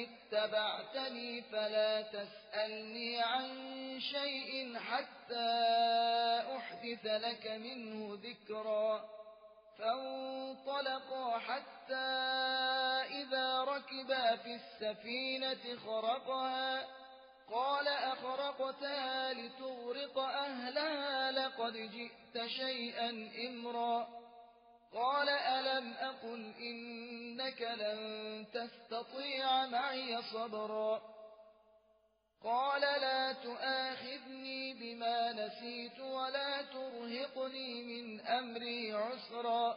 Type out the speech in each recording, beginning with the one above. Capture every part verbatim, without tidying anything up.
اتبعتني فلا تسألني عن شيء حتى أحدث لك منه ذكرا. فانطلقا حتى إذا ركبا في السفينة خرقها قال أخرقتها لتغرق أهلها لقد جئت شيئا إمرا. قال ألم أقل إنك لن تستطيع معي صبرا. قال لا تؤاخذني بما نسيت ولا ترهقني من أمري عسرا.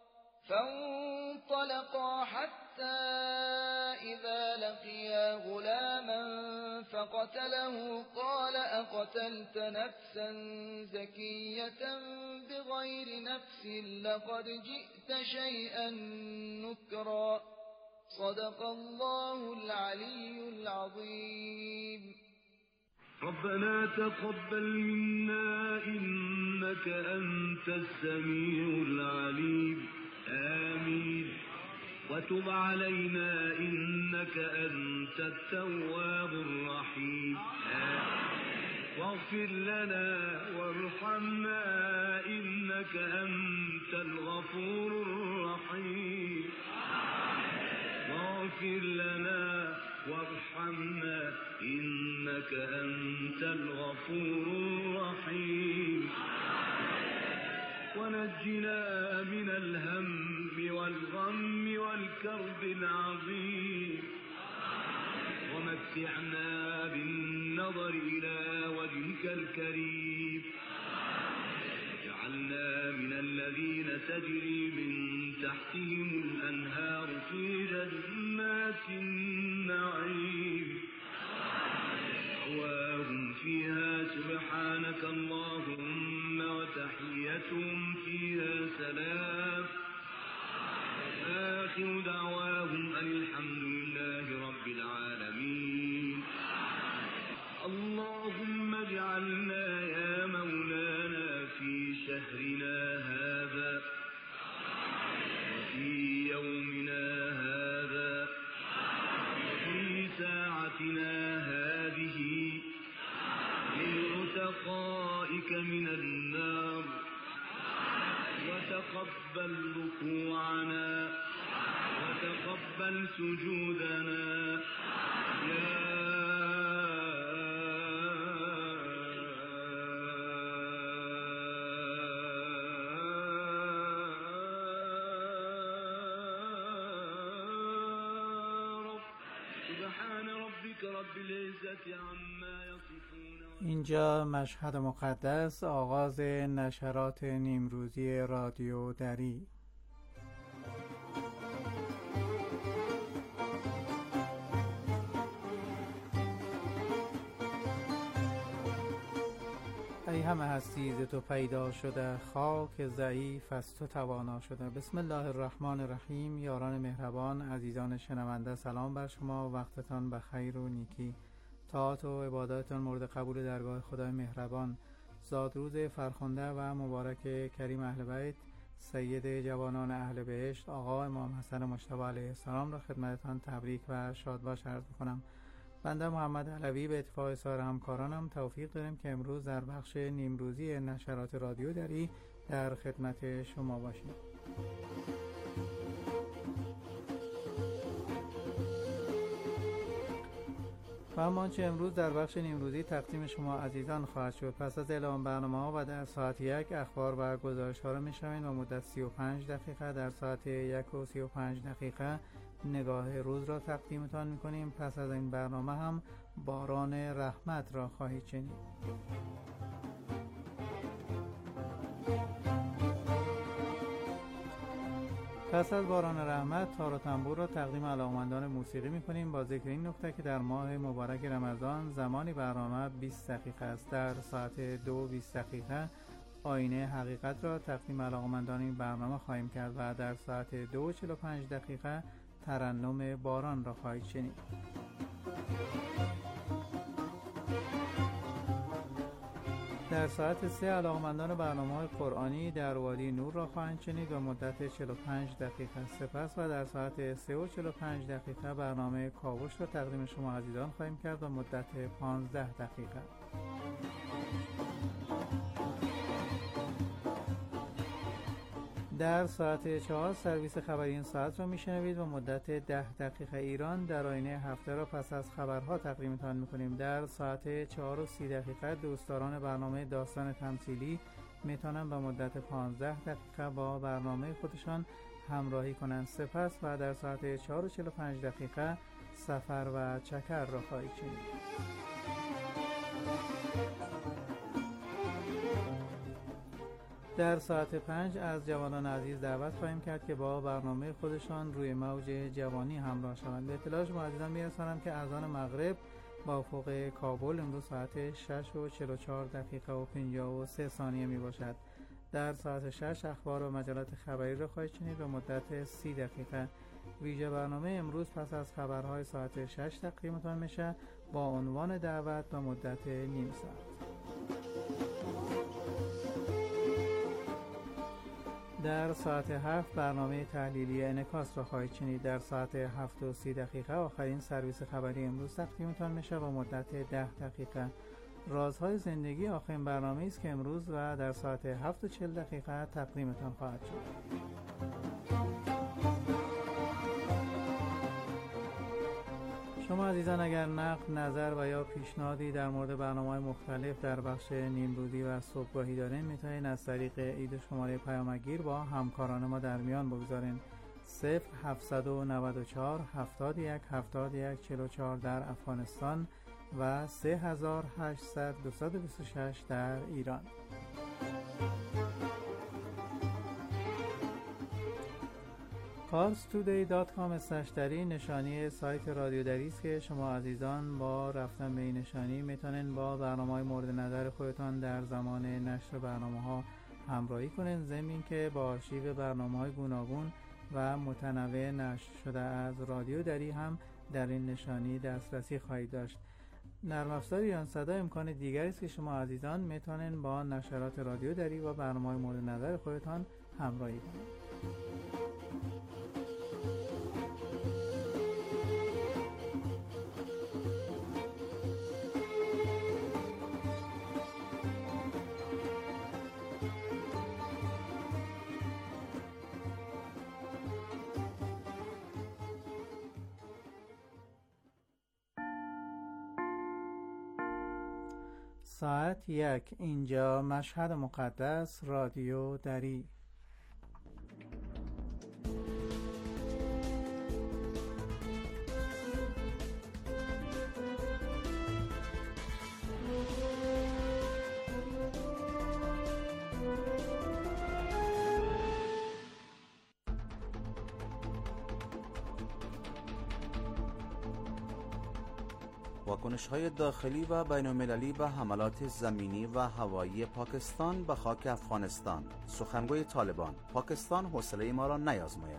فانطلقا حتى إذا لقيا غلاما فقتله قال أقتلت نفسا زكية بغير نفس لقد جئت شيئا نكرا. صدق الله العلي العظيم. ربنا تقبل منا إنك أنت السميع العليم آمين. وتب علينا إنك أنت التواب الرحيم آمين. واغفر لنا وارحمنا إنك أنت الغفور الرحيم. واغفر لنا وارحمنا إنك أنت الغفور الرحيم. ونجنا من الهم والغم والكرب العظيم. ومتعنا بالنظر إلى وجهك الكريم. واجعلنا من الذين تجري من تحتهم الأنهار في جنات النعيم. دعواهم فيها سبحانك اللهم وتحيتهم فيها سلام. آخر دعواهم أن الحمد لله رب العالمين. اللهم اجعلنا يا مولانا في شهرنا هذا وفي يومنا هذا وفي ساعتنا هذه من عتقائك من النار. وتقبل ركوعنا وتقبل سجودنا يا اینجا مشهد مقدس، آغاز نشرات نیمروزی رادیو دری. ای همه هستی ز تو پیدا شده، خاک ضعیف از تو توانا شده. بسم الله الرحمن الرحیم. یاران مهربان، عزیزان شنونده، سلام بر شما. وقتتان بخیر و نیکی. طاعت و عباداتتان مورد قبول درگاه خدای مهربان. زادروز فرخنده و مبارک کریم اهل بیت، سید جوانان اهل بهشت، آقا امام حسن مجتبی علیه السلام را خدمتتان تبریک و شادباش عرض می‌کنم. بنده محمد علوی به اتفاق سایر همکارانم توفیق داریم که امروز در بخش نیمروزی نشرات رادیو دری در خدمت شما باشیم. و اما چه امروز در بخش نیمروزی تقدیم شما عزیزان خواهد شد. پس از اعلام برنامه‌ها و در ساعت یک اخبار و گزارش‌ها را می‌شنوید و مدت سی و پنج دقیقه در ساعت یک و سی و پنج دقیقه نگاه روز را تقدیمتان می‌کنیم. پس از این برنامه هم باران رحمت را خواهید شنید. پس از باران رحمت تار و تنبور را تقدیم علاقه‌مندان موسیقی می‌کنیم با ذکر این نکته که در ماه مبارک رمضان زمانی برنامه بیست دقیقه است. در ساعت دو و بیست دقیقه آینه حقیقت را تقدیم علاقه‌مندان این برنامه خواهیم کرد و در ساعت دو و چهل و پنج دقیقه ترنم باران را خواهید شنید. در ساعت سه علاقمندان برنامه‌های قرآنی در وادی نور را خواهند شنید و مدت چهل و پنج دقیقه. سپس و در ساعت سه و چهل و پنج دقیقه برنامه کاوش را تقدیم شما عزیزان خواهیم کرد و مدت پانزده دقیقه. در ساعت چهار سرویس خبری این ساعت را میشنوید و مدت ده دقیقه ایران در آینه هفته را پس از خبرها تقدیمتان میکنیم. در ساعت چهار و سی دقیقه دوستداران برنامه داستان تمثیلی میتونن به مدت پانزده دقیقه با برنامه خودشان همراهی کنند. سپس و در ساعت چهار و چهل و پنج دقیقه سفر و چکر را خواهید شنید. در ساعت پنج از جوانان عزیز دعوت خواهیم کرد که با برنامه خودشان روی موج جوانی همراه شوند. به اطلاع شما عزیزان میرسانم که اذان مغرب با افق کابل امروز ساعت شش و چهل و چهار دقیقه و پنجاه و سه ثانیه می باشد. در ساعت شش اخبار و مجلات خبری را خواهید شنید و مدت سی دقیقه. ویژه برنامه امروز پس از خبرهای ساعت شش تقدیمتان میشه با عنوان دعوت و مدت نیم ساعت. در ساعت هفت برنامه تحلیلی انعکاس را خواهید شنید. در ساعت هفت و سی دقیقه آخرین سرویس خبری امروز تقدیمتان میشه با مدت ده دقیقه. رازهای زندگی آخرین برنامه است که امروز و در ساعت هفت و چهل دقیقه تقدیمتان خواهد شد. شما عزیزان اگر نقد، نظر و یا پیشنهادی در مورد برنامه‌های مختلف در بخش نیمروزی و صبحگاهی دارین میتونید از طریق ایده شماره پیامگیر با همکاران ما در میان بگذارین. صفر هفتصد و نود و چهار هفتاد و یک هفتاد و یک چهل و چهار در افغانستان و سه هزار و هشتصد دویست و بیست و شش در ایران. پارس تودی دات کام اسلش دری نشانی سایت رادیو دری است که شما عزیزان با رفتن به این نشانی میتونین با برنامه‌های مورد نظر خودتان در زمان نشر برنامه‌ها همراهی کنین، ضمن که با آرشیو برنامه‌های گوناگون و متنوع نشر شده از رادیو دری هم در این نشانی دسترسی خواهید داشت. نرم افزار ایران صدا امکان دیگری است که شما عزیزان میتونین با نشرات رادیو دری و برنامه‌های مورد نظر خودتان همراهی کنید. ساعت یک، اینجا مشهد مقدس، رادیو دری. واکنش‌های داخلی و بین‌المللی به حملات زمینی و هوایی پاکستان به خاک افغانستان. سخنگوی طالبان: پاکستان حوصله ما را نیازماید.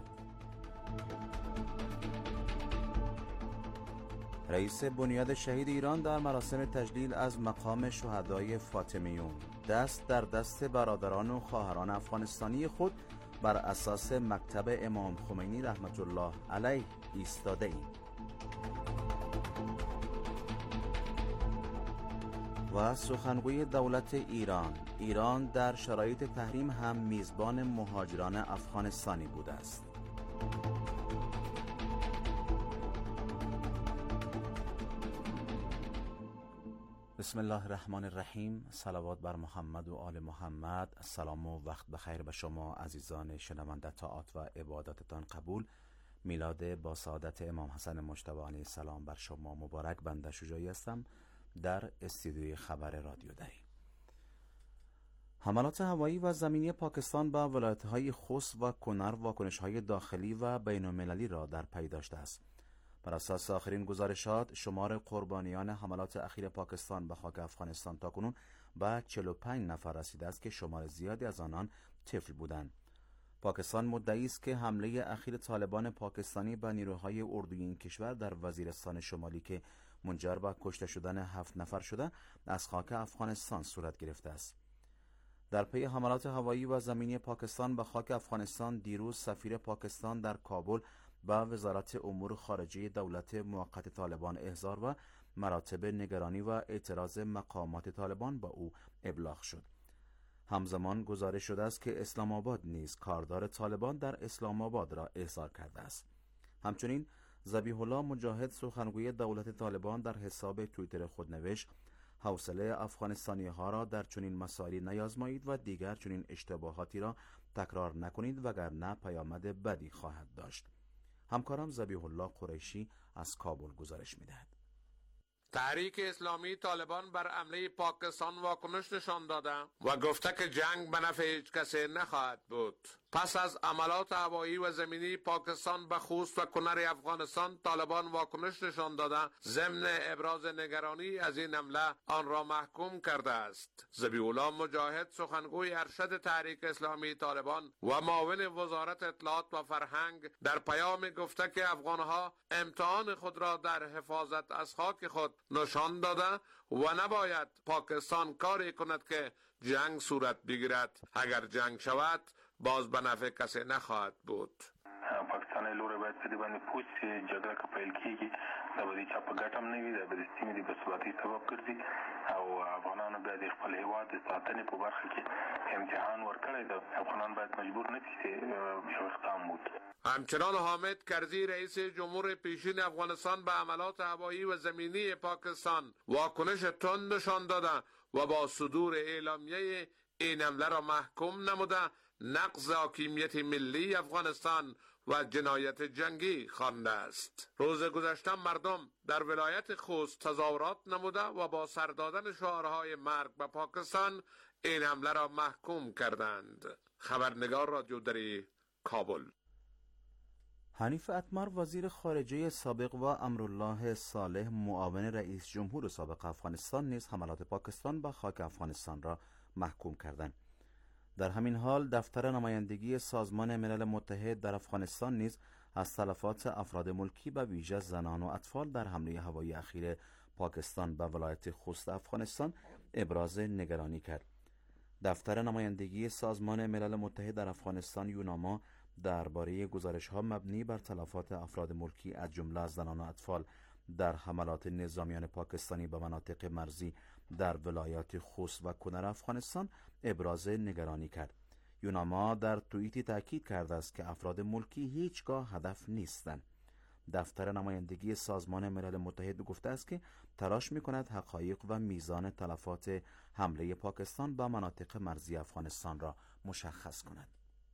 رئیس بنیاد شهید ایران در مراسم تجلیل از مقام شهدای فاطمیون: دست در دست برادران و خواهران افغانستانی خود بر اساس مکتب امام خمینی رحمت الله علیه ایستاده ایم. و سخنگوی دولت ایران: ایران در شرایط تحریم هم میزبان مهاجران افغانستانی بوده است. بسم الله الرحمن الرحیم. صلوات بر محمد و آل محمد. سلام و وقت بخیر به شما عزیزان شنونده. طاعات و عبادتتان قبول. میلاد با سعادت امام حسن مجتبی علیه السلام بر شما مبارک. بنده شجاعی هستم در استودیوی خبر رادیو دری. حملات هوایی و زمینی پاکستان به ولایت‌های خوست و کنر واکنش‌های داخلی و بین‌المللی را در پی داشته است. بر اساس آخرین گزارشات، شمار قربانیان حملات اخیر پاکستان به خاک افغانستان تاکنون به چهل و پنج نفر رسیده است که شمار زیادی از آنان طفل بودند. پاکستان مدعی است که حمله اخیر طالبان پاکستانی به نیروهای اردویی این کشور در وزیرستان شمالی که منجر به کشته شدن هفت نفر شده از خاک افغانستان صورت گرفته است. در پی حملات هوایی و زمینی پاکستان به خاک افغانستان، دیروز سفیر پاکستان در کابل به وزارت امور خارجه دولت موقت طالبان احضار و مراتب نگرانی و اعتراض مقامات طالبان با او ابلاغ شد. همزمان گزارش شده است که اسلام آباد نیز کاردار طالبان در اسلام آباد را احضار کرده است. همچنین ذبیح الله مجاهد، سخنگوی دولت طالبان، در حساب توییتر خود نوشت: حوصله افغانستانی ها را در چنین مسائلی نیازمایید و دیگر چنین اشتباهاتی را تکرار نکنید وگرنه پیامد بدی خواهد داشت. همکارم ذبیح الله قریشی از کابل گزارش می‌دهد. تحریک اسلامی طالبان بر حمله پاکستان واکنش نشان داده و گفته که جنگ به نفع هیچ کسی نخواهد بود. پس از عملات هوایی و زمینی پاکستان به خوست و کنر افغانستان، طالبان واکنش نشان داده ضمن ابراز نگرانی از این حمله آن را محکوم کرده است. ذبیح الله مجاهد، سخنگوی ارشد تحریک اسلامی طالبان و معاون وزارت اطلاعات و فرهنگ، در پیام گفته که افغانها امتحان خود را در حفاظت از خاک خود نشان داده و نباید پاکستان کاری کند که جنگ صورت بگیرد. اگر جنگ شود باز به نفع کسی نخواهد بود. پاکستان لوره باید په دې باندې پوه شي جګړه که پیل کېږي دا به د چا په ګټه هم نه وي، دا به د سیمې د بېثباتۍ سبب ګرځي او افغانانو بیا د خپل هېواد د ساتنې په برخه کې امتحان ورکړی ده. افغانان باید مجبور نه شي چې یو اقدام بود. همچنان حامد کرزی، رئیس جمهور پیشین افغانستان، به حملات هوایی و زمینی پاکستان واکنش تند نشان داده و با صدور اعلامیه این حمله را محکوم نموده نقض حاکمیت ملی افغانستان و جنایت جنگی خوانده است. روز گذشته مردم در ولایت خوست تظاهرات نموده و با سر دادن شعارهای مرگ به پاکستان این حمله را محکوم کردند. خبرنگار رادیو دری، کابل. حنیف اتمر، وزیر خارجه سابق، و امرالله صالح، معاون رئیس جمهور سابق افغانستان، نیز حملات پاکستان به خاک افغانستان را محکوم کردند. در همین حال دفتر نمایندگی سازمان ملل متحد در افغانستان نیز از تلفات افراد ملکی به ویژه زنان و اطفال در حمله هوایی اخیر پاکستان به ولایت خوست افغانستان ابراز نگرانی کرد. دفتر نمایندگی سازمان ملل متحد در افغانستان یوناما درباره گزارش‌ها مبنی بر تلفات افراد ملکی از جمله زنان و اطفال در حملات نظامیان پاکستانی به مناطق مرزی در ولایات خوست و کنر افغانستان ابراز نگرانی کرد. یوناما در توییتی تاکید کرده است که افراد ملکی هیچگاه هدف نیستند. دفتر نمایندگی سازمان ملل متحد گفته است که تلاش می‌کند حقایق و میزان تلفات حمله پاکستان به مناطق مرزی افغانستان را مشخص کند.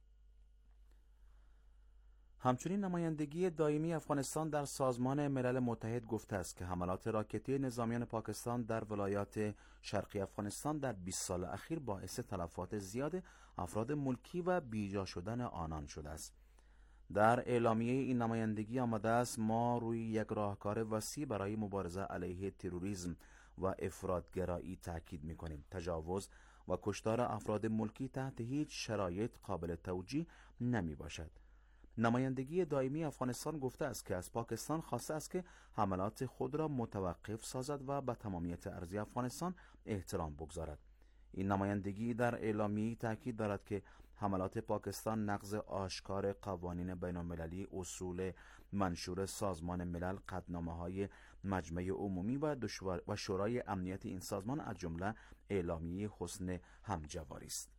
همچنین نمایندگی دائمی افغانستان در سازمان ملل متحد گفته است که حملات راکتی نظامیان پاکستان در ولایات شرقی افغانستان در بیست سال اخیر باعث تلفات زیاد افراد ملکی و بیجا شدن آنان شده است. در اعلامیه این نمایندگی آمده است: ما روی یک راهکار وسیع برای مبارزه علیه تروریسم و افراطگرایی تاکید می‌کنیم. تجاوز و کشتار افراد ملکی تحت هیچ شرایط قابل توجیه نمی‌باشد. نمایندگی دائمی افغانستان گفته است که از پاکستان خواسته است که حملات خود را متوقف سازد و به تمامیت ارضی افغانستان احترام بگذارد. این نمایندگی در اعلامیه تاکید دارد که حملات پاکستان نقض آشکار قوانین بین‌المللی، اصول منشور سازمان ملل، قطعنامه‌های مجمع عمومی و و شورای امنیت این سازمان از جمله اعلامیه حسن همجواری است.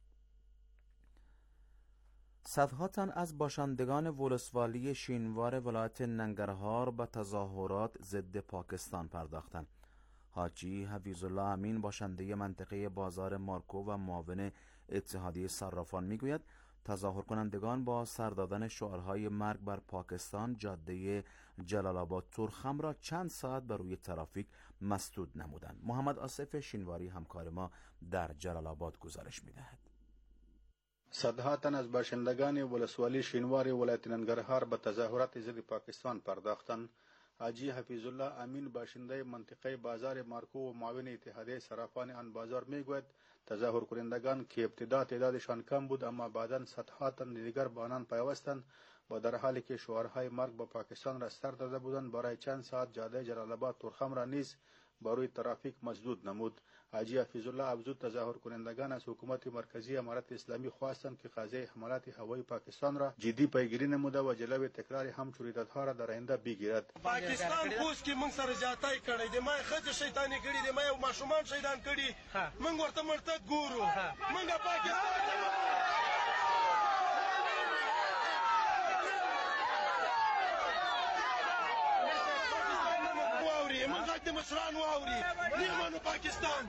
صدها تن از باشندگان ولسوالی شینوار ولایت ننگرهار به تظاهرات ضد پاکستان پرداختند. حاجی حفیظ الله امین، باشنده منطقه بازار مارکو و معاون اتحادیه صرافان، میگوید تظاهر کنندگان با سر دادن شعارهای مرگ بر پاکستان جاده جلال آباد تورخم را چند ساعت بر روی ترافیک مسدود نمودند. محمد آصف شینواری، همکار ما، در جلال آباد گزارش میدهد. صدها تن از باشندگان ولسوالی شینوار ولایت ننگرهار به تظاهرات ضد پاکستان پرداختند. حاجی حفیظ الله امین، باشنده منطقه بازار مارکو و معاون اتحادیه صرافان آن بازار، میگوید تظاهر کنندگان که ابتدا تعدادشان کم بود اما بعداً صدها تن دیگر به آنان پیوستند و در حالی که شعارهای مرگ با پاکستان را سر داده بودند برای چند ساعت جاده جلال آباد تورخم را نیز با روی ترافیک مسدود نمود. حاجی حفیظ الله افزود تظاهر کنندگان از حکومت مرکزی امارت اسلامی خواستند که قضیه حملات هوایی پاکستان را جدی پیگیری نموده و جلوی تکرار همچون رویدادها را در آینده بگیرد. پاکستان پوس کې موږ سره زیاتی کړی دی، ما خځې شیطاني کړي دی، ما یو ماشومان شیطان کړي، موږ ورته مرتد ګورو. موږ پاکستان د مشران واوري نیمانو پاکستان.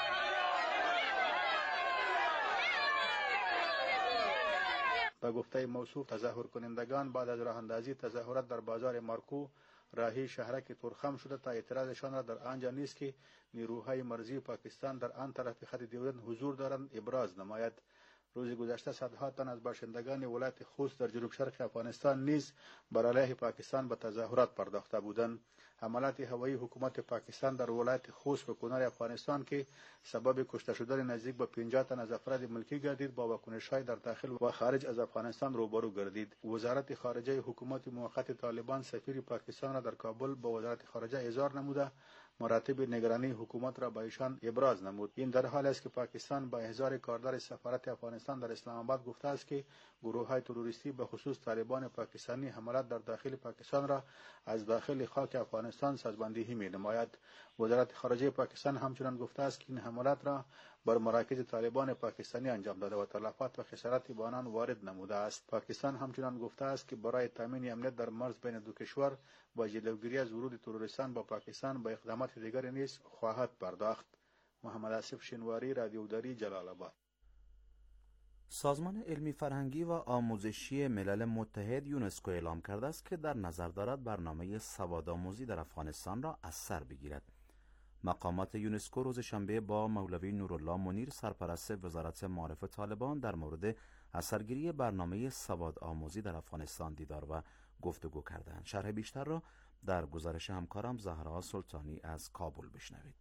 به گفته موصوف تظاهر کنندگان بعد از راه اندازی تظاهرات در بازار مارکو راهی شهرک تورخم شده تا اعتراضشان را در آنجا نیست که نیروهای مرزی پاکستان در آن طرف خط دیوارند حضور دارند ابراز نماید. روز گذشته صدها تن از باشندگان ولایت خوست در جنوب شرق افغانستان نیز بر علیه پاکستان به تظاهرات پرداخته بودند. حملات هوایی حکومت پاکستان در ولایت خوست و کنار افغانستان که سبب کشته شدن نزدیک به پنجاه تن از افراد ملکی گردید با واکنش‌های در داخل و خارج از افغانستان روبرو گردید. وزارت خارجه حکومت موقت طالبان سفیر پاکستان را در کابل با وزارت خارجه اظهار نموده مراتب نگرانی حکومت را با ایشان ابراز نمود. این در حالی است که پاکستان با احضار کاردار سفارت افغانستان در اسلام آباد گفته است که گروه‌های تروریستی به خصوص طالبان پاکستانی حملات در داخل پاکستان را از داخل خاک افغانستان سازماندهی می‌نماید. وزارت خارجه پاکستان همچنان گفته است که این حملات را بر مراکز طالبان پاکستانی انجام داده و تلفات و خسارات به آنان وارد نموده است. پاکستان همچنان گفته است که برای تامین امنیت در مرز بین دو کشور و جلوگیری از ورود تروریستان با پاکستان با اقدامات دیگر نیز خواهد پرداخت. محمد آصف شینواری، رادیوداری، جلال آباد. سازمان علمی فرهنگی و آموزشی ملل متحد یونسکو اعلام کرده است که در نظر دارد برنامه سوادآموزی در افغانستان را از سر بگیرد. مقامات یونسکو روز شنبه با مولوی نورالله منیر سرپرست وزارت معارف طالبان در مورد اثرگیری برنامه سوادآموزی در افغانستان دیدار و گفتگو کردند. شرح بیشتر را در گزارش همکارم زهرا سلطانی از کابل بشنوید.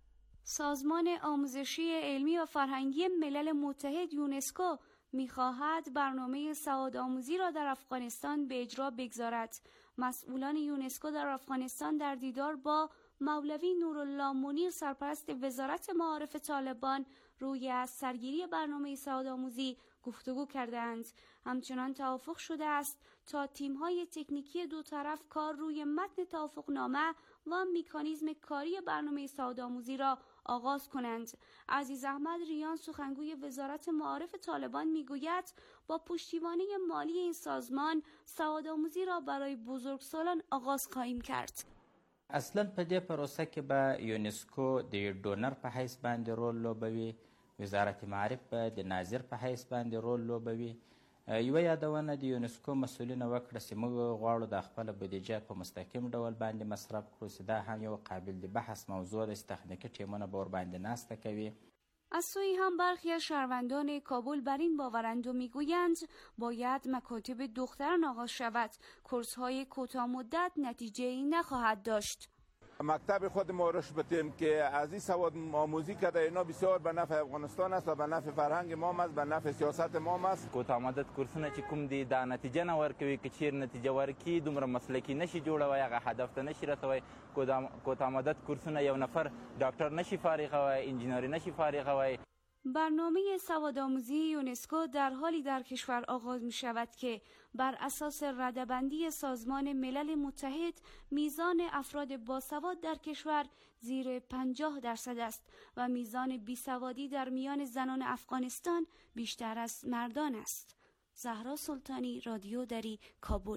سازمان آموزشی علمی و فرهنگی ملل متحد یونسکو می‌خواهد برنامه سوادآموزی را در افغانستان به اجرا بگذارد. مسئولان یونسکو در افغانستان در دیدار با مولوی نورالله منیر سرپرست وزارت معارف طالبان روی از سرگیری برنامه سوادآموزی گفتگو کردند. همچنان توافق شده است تا تیم‌های تکنیکی دو طرف کار روی متن توافقنامه و مکانیزم کاری برنامه سوادآموزی را آغاز کنند. عزیز احمد ریان سخنگوی وزارت معارف طالبان میگوید با پشتیبانی مالی این سازمان سوادآموزی را برای بزرگسالان آغاز خواهیم کرد. اصلا په دې پروسه کې به یونسکو د ډونر په حیث باندې رول لوبوي، وزارت معارف به د ناظر په حیث باندې رول لوبوي. یوه یادونه د یونسکو مسؤلینو وکړه چې موږ غواړو د خپله بودیجه په مستقیم ډول باندې مصرف کړو، چې دا هم یو قابل د بحث موضوع ده چې تخنیکي ټیمونه به ورباندې ناسته کوي. از سوی هم برخی از شهروندان کابل بر این باورند و میگویند باید مکاتب دختران آغاز شود. کورس‌های کوتاه مدت نتیجه‌ای نخواهد داشت. مکتب خود ما رشبتیم که از این سواد آموزی کرده، اینا بسیار به نفع افغانستان است و به نفع فرهنگ ما است، به نفع سیاست ما است. کوتاه مدت کورسونه چې کوم دي دا نتیجه نه ورکوي، که چیر نتیجه ورکي دومره مسلکی نشي جوړوي، هغه هدف ته نشي رسوي. کوتاه مدت کورسونه یو نفر ډاکټر نشي فارغوي، انجینری نشي فارغوي. برنامه سوادآموزی یونسکو در حالی در کشور آغاز می شود که بر اساس رده‌بندی سازمان ملل متحد میزان افراد باسواد در کشور زیر پنجاه درصد است و میزان بیسوادی در میان زنان افغانستان بیشتر از مردان است. زهرا سلطانی، رادیوداری، کابل.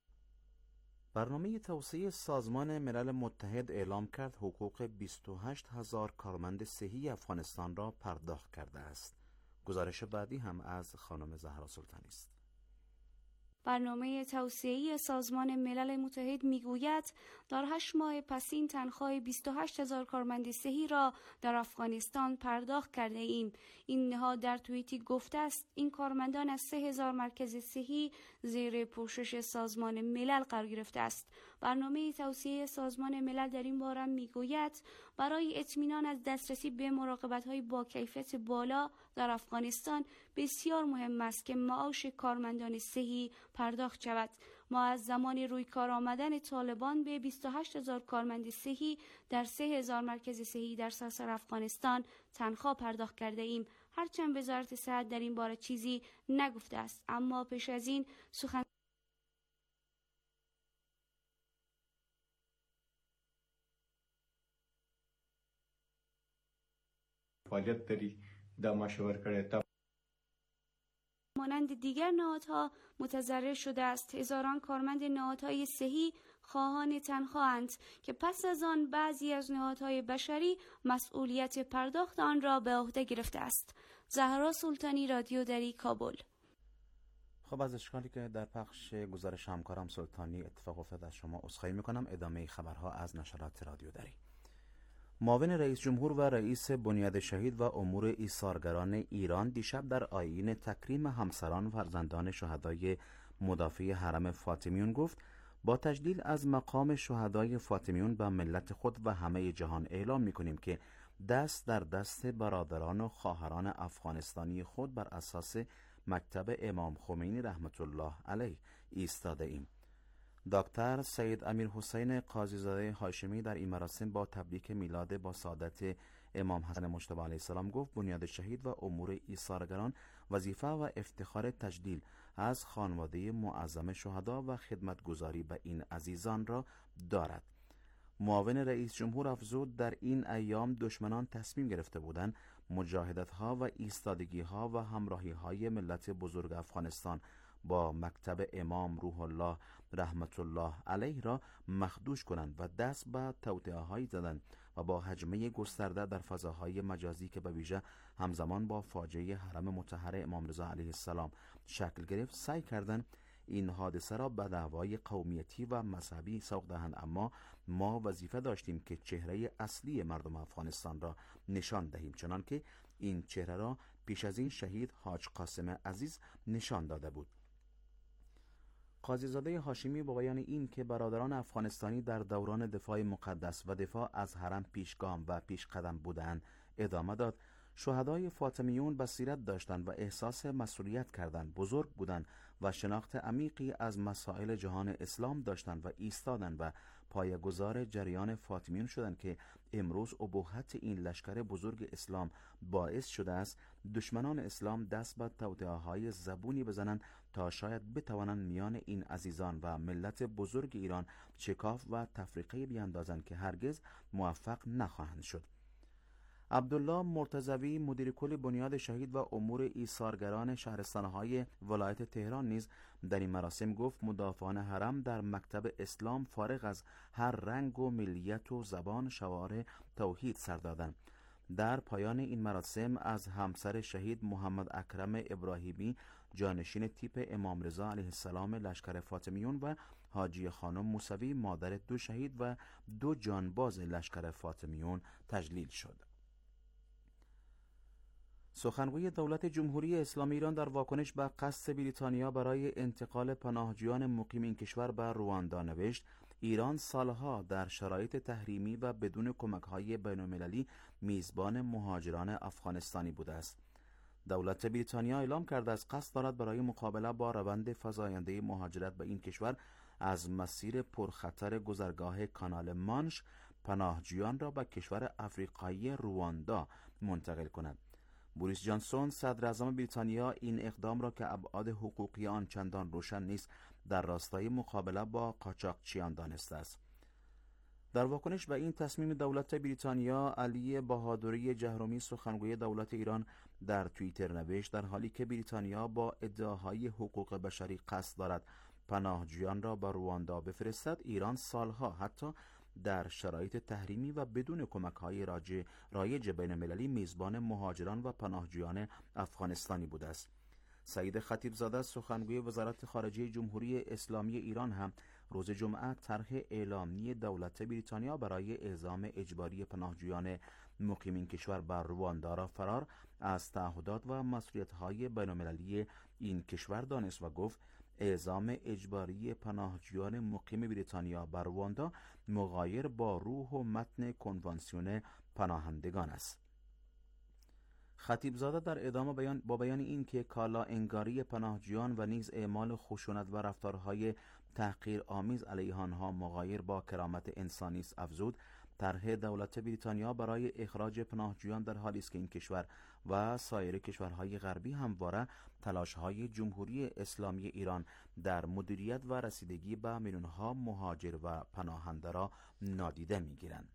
برنامه توسعه سازمان ملل متحد اعلام کرد حقوق بیست و هشت هزار کارمند صحی افغانستان را پرداخت کرده است. گزارش بعدی هم از خانم زهرا سلطانی است. برنامه توسعه سازمان ملل متحد میگوید در هشت ماه پسین تنخواه بیست و هشت هزار کارمند صحی را در افغانستان پرداخت کرده ایم. این نهاد در توییتی گفته است این کارمندان از سه هزار مرکز صحی زیر پوشش سازمان ملل قرار گرفته است. برنامه توسعه سازمان ملل در این باره میگوید برای اطمینان از دسترسی به مراقبت‌های با کیفیت بالا در افغانستان بسیار مهم است که معاش کارمندان صحی پرداخت شود. ما از زمان روی کار آمدن طالبان به بیست و هشت هزار کارمند صحی در سه هزار مرکز صحی در سراسر افغانستان تنخواه پرداخت کرده ایم. هرچند وزارت صحت در این باره چیزی نگفته است، اما پیش از این سخن فعالیت داری دا مشاور کرده مانند دیگر نهادها متضرر شده است. هزاران کارمند نهادهای صحی خواهان تنخواهند که پس از آن بعضی از نهادهای بشری مسئولیت پرداخت آن را به عهده گرفته است. زهرا سلطانی، رادیو دری، کابل. خب از اشکالی که در پخش گزارش همکارم سلطانی اتفاق افتاد از شما عذرخواهی میکنم. ادامه خبرها از نشرات رادیو دری. معاون رئیس جمهور و رئیس بنیاد شهید و امور ایثارگران ایران دیشب در آیین تکریم همسران و فرزندان شهدای مدافع حرم فاطمیون گفت با تجلیل از مقام شهدای فاطمیون به ملت خود و همه جهان اعلام می‌کنیم که دست در دست برادران و خواهران افغانستانی خود بر اساس مکتب امام خمینی رحمت الله علیه ایستاده ایم. دکتر سید امیر حسین قاضیزاده هاشمی در این مراسم با تبریک میلاد با سعادت امام حسن مجتبی علیه السلام گفت بنیاد شهید و امور ایثارگران وظیفه و افتخار تجلیل از خانواده معظم شهدا و خدمتگزاری به این عزیزان را دارد. معاون رئیس جمهور افزود در این ایام دشمنان تصمیم گرفته بودند مجاهدت‌ها و ایستادگی‌ها و همراهی‌های ملت بزرگ افغانستان با مکتب امام روح الله رحمت الله علیه را مخدوش کنند و دست به توطئه‌هایی زدند و با هجمه گسترده در فضاهای مجازی که به ویژه همزمان با فاجعه حرم مطهر امام رضا علیه السلام شکل گرفت سعی کردند این حادثه را به دعوای قومیتی و مذهبی سوق دهند، اما ما وظیفه داشتیم که چهره اصلی مردم افغانستان را نشان دهیم، چنانکه این چهره را پیش از این شهید حاج قاسم عزیز نشان داده بود. قاضیزاده هاشمی با بیان این که برادران افغانستانی در دوران دفاع مقدس و دفاع از حرم پیشگام و پیش قدم بودند ادامه داد شهدای فاطمیون بصیرت داشتند و احساس مسئولیت کردند، بزرگ بودند و شناخت عمیقی از مسائل جهان اسلام داشتند و ایستادند و پایه‌گذار جریان فاطمیون شدند که امروز ابهت این لشکر بزرگ اسلام باعث شده است دشمنان اسلام دست به توطئه‌های زبونی بزنند تا شاید بتوانند میان این عزیزان و ملت بزرگ ایران شکاف و تفریقه بیاندازند که هرگز موفق نخواهند شد. عبدالله مرتضوی مدیر کل بنیاد شهید و امور ایثارگران شهرستان‌های ولایت تهران نیز در این مراسم گفت مدافعان حرم در مکتب اسلام فارغ از هر رنگ و ملیت و زبان شعار توحید سر دادند. در پایان این مراسم از همسر شهید محمد اکرم ابراهیمی جانشین تیپ امام رضا علیه السلام لشکر فاطمیون و حاجی خانم موسوی مادر دو شهید و دو جانباز لشکر فاطمیون تجلیل شد. سخنگوی دولت جمهوری اسلامی ایران در واکنش به قصد بریتانیا برای انتقال پناهجویان مقیم این کشور به رواندا نوشت ایران سالها در شرایط تحریمی و بدون کمک‌های بین‌المللی میزبان مهاجران افغانستانی بوده است. دولت بریتانیا اعلام کرده است قصد دارد برای مقابله با روند فزاینده مهاجرت به این کشور از مسیر پرخطر گذرگاه کانال مانش پناهجویان را به کشور افریقایی رواندا منتقل کند. بوریس جانسون صدر اعظم بریتانیا این اقدام را که ابعاد حقوقی آن چندان روشن نیست در راستای مقابله با قاچاقچیان دانسته است. در واکنش به این تصمیم دولت بریتانیا، علی بهادری جهرومی سخنگوی دولت ایران در توییتر نوشت در حالی که بریتانیا با ادعاهای حقوق بشری قصد دارد پناهجویان را به رواندا بفرستد، ایران سالها حتی در شرایط تحریمی و بدون کمک‌های رایج بین‌المللی میزبان مهاجران و پناهجویان افغانستانی بوده است. سعید خطیبزاده سخنگوی وزارت خارجه جمهوری اسلامی ایران هم روز جمعه طرح اعلامی دولت بریتانیا برای اعزام اجباری پناهجویان مقیم این کشور بر رواندا را فرار از تعهدات و مسئولیت‌های بین‌المللی این کشور دانست و گفت اعزام اجباری پناهجویان مقیم بریتانیا بر رواندا مغایر با روح و متن کنوانسیون پناهندگان است. خطیبزاده در ادامه بیان با بیان این که کالا انگاری پناهجویان و نیز اعمال خشونت و رفتارهای تحقیر آمیز علیه آنها مغایر با کرامت انسانی است افزود، طرح دولت بریتانیا برای اخراج پناهجویان در حالی است که این کشور و سایر کشورهای غربی همواره تلاش‌های جمهوری اسلامی ایران در مدیریت و رسیدگی به میلیون‌ها مهاجر و پناهنده را نادیده می‌گیرند.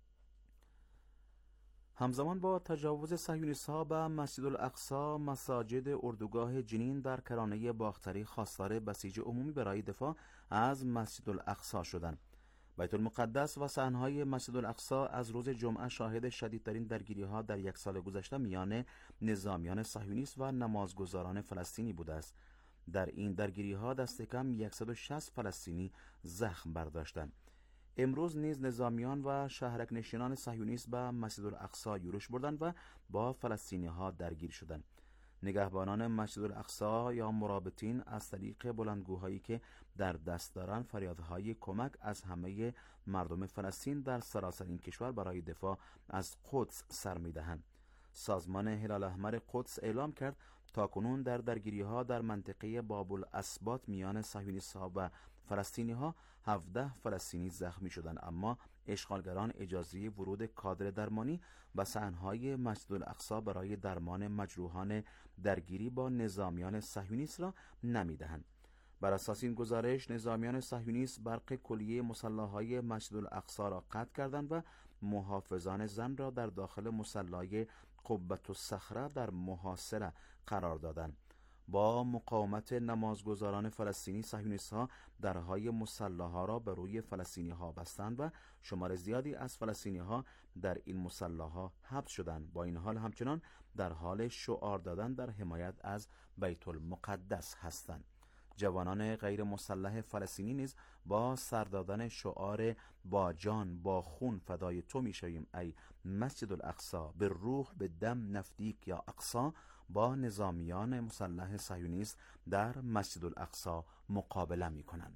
همزمان با تجاوز صهیونیست‌ها به مسجد الاقصی، مساجد اردوگاه جنین در کرانه باختری خواستار بسیج عمومی برای دفاع از مسجد الاقصی شدند. بیت المقدس و صحنه‌های مسجد الاقصی از روز جمعه شاهد شدیدترین درگیری‌ها در یک سال گذشته میان نظامیان صهیونیست و نمازگزاران فلسطینی بوده است. در این درگیری‌ها دست کم صد و شصت فلسطینی زخم برداشتند. امروز نیز نظامیان و شهرک نشینان صهیونیست به مسجد الاقصی یورش بردند و با فلسطینی‌ها درگیر شدند. نگهبانان مسجد الاقصی یا مرابطین از طریق بلندگوهایی که در دست دارند فریادهای کمک از همه مردم فلسطین در سراسر این کشور برای دفاع از قدس سر می‌دهند. سازمان هلال احمر قدس اعلام کرد تاکنون در درگیری‌ها در منطقه باب الاسباط میان صهیونیست‌ها و فلسطینی‌ها هفده فلسطینی زخمی شدند، اما اشغالگران اجازه ورود کادر درمانی و صحنه‌های مسجد الاقصی برای درمان مجروحان درگیری با نظامیان صهیونیست را نمی‌دهند. بر اساس این گزارش نظامیان صهیونیست برق کلیه مصلاهای مسجد الاقصی را قطع کردند و محافظان زن را در داخل مصلای قبة الصخره در محاصره قرار دادند. با مقاومت نمازگزاران فلسطینی، صهیونیست‌ها درهای مصلاها را به روی فلسطینی‌ها بستند و شمار زیادی از فلسطینی‌ها در این مصلاها حبس شدند. با این حال همچنان در حال شعار دادن در حمایت از بیت المقدس هستند. جوانان غیر مسلح فلسطینی نیز با سر دادن شعار با جان با خون فدای تو میشویم ای مسجد الاقصی، به روح به دم نفدیک یا اقصی، با نظامیان مسلح صهیونیست در مسجد الاقصی مقابله می کنند.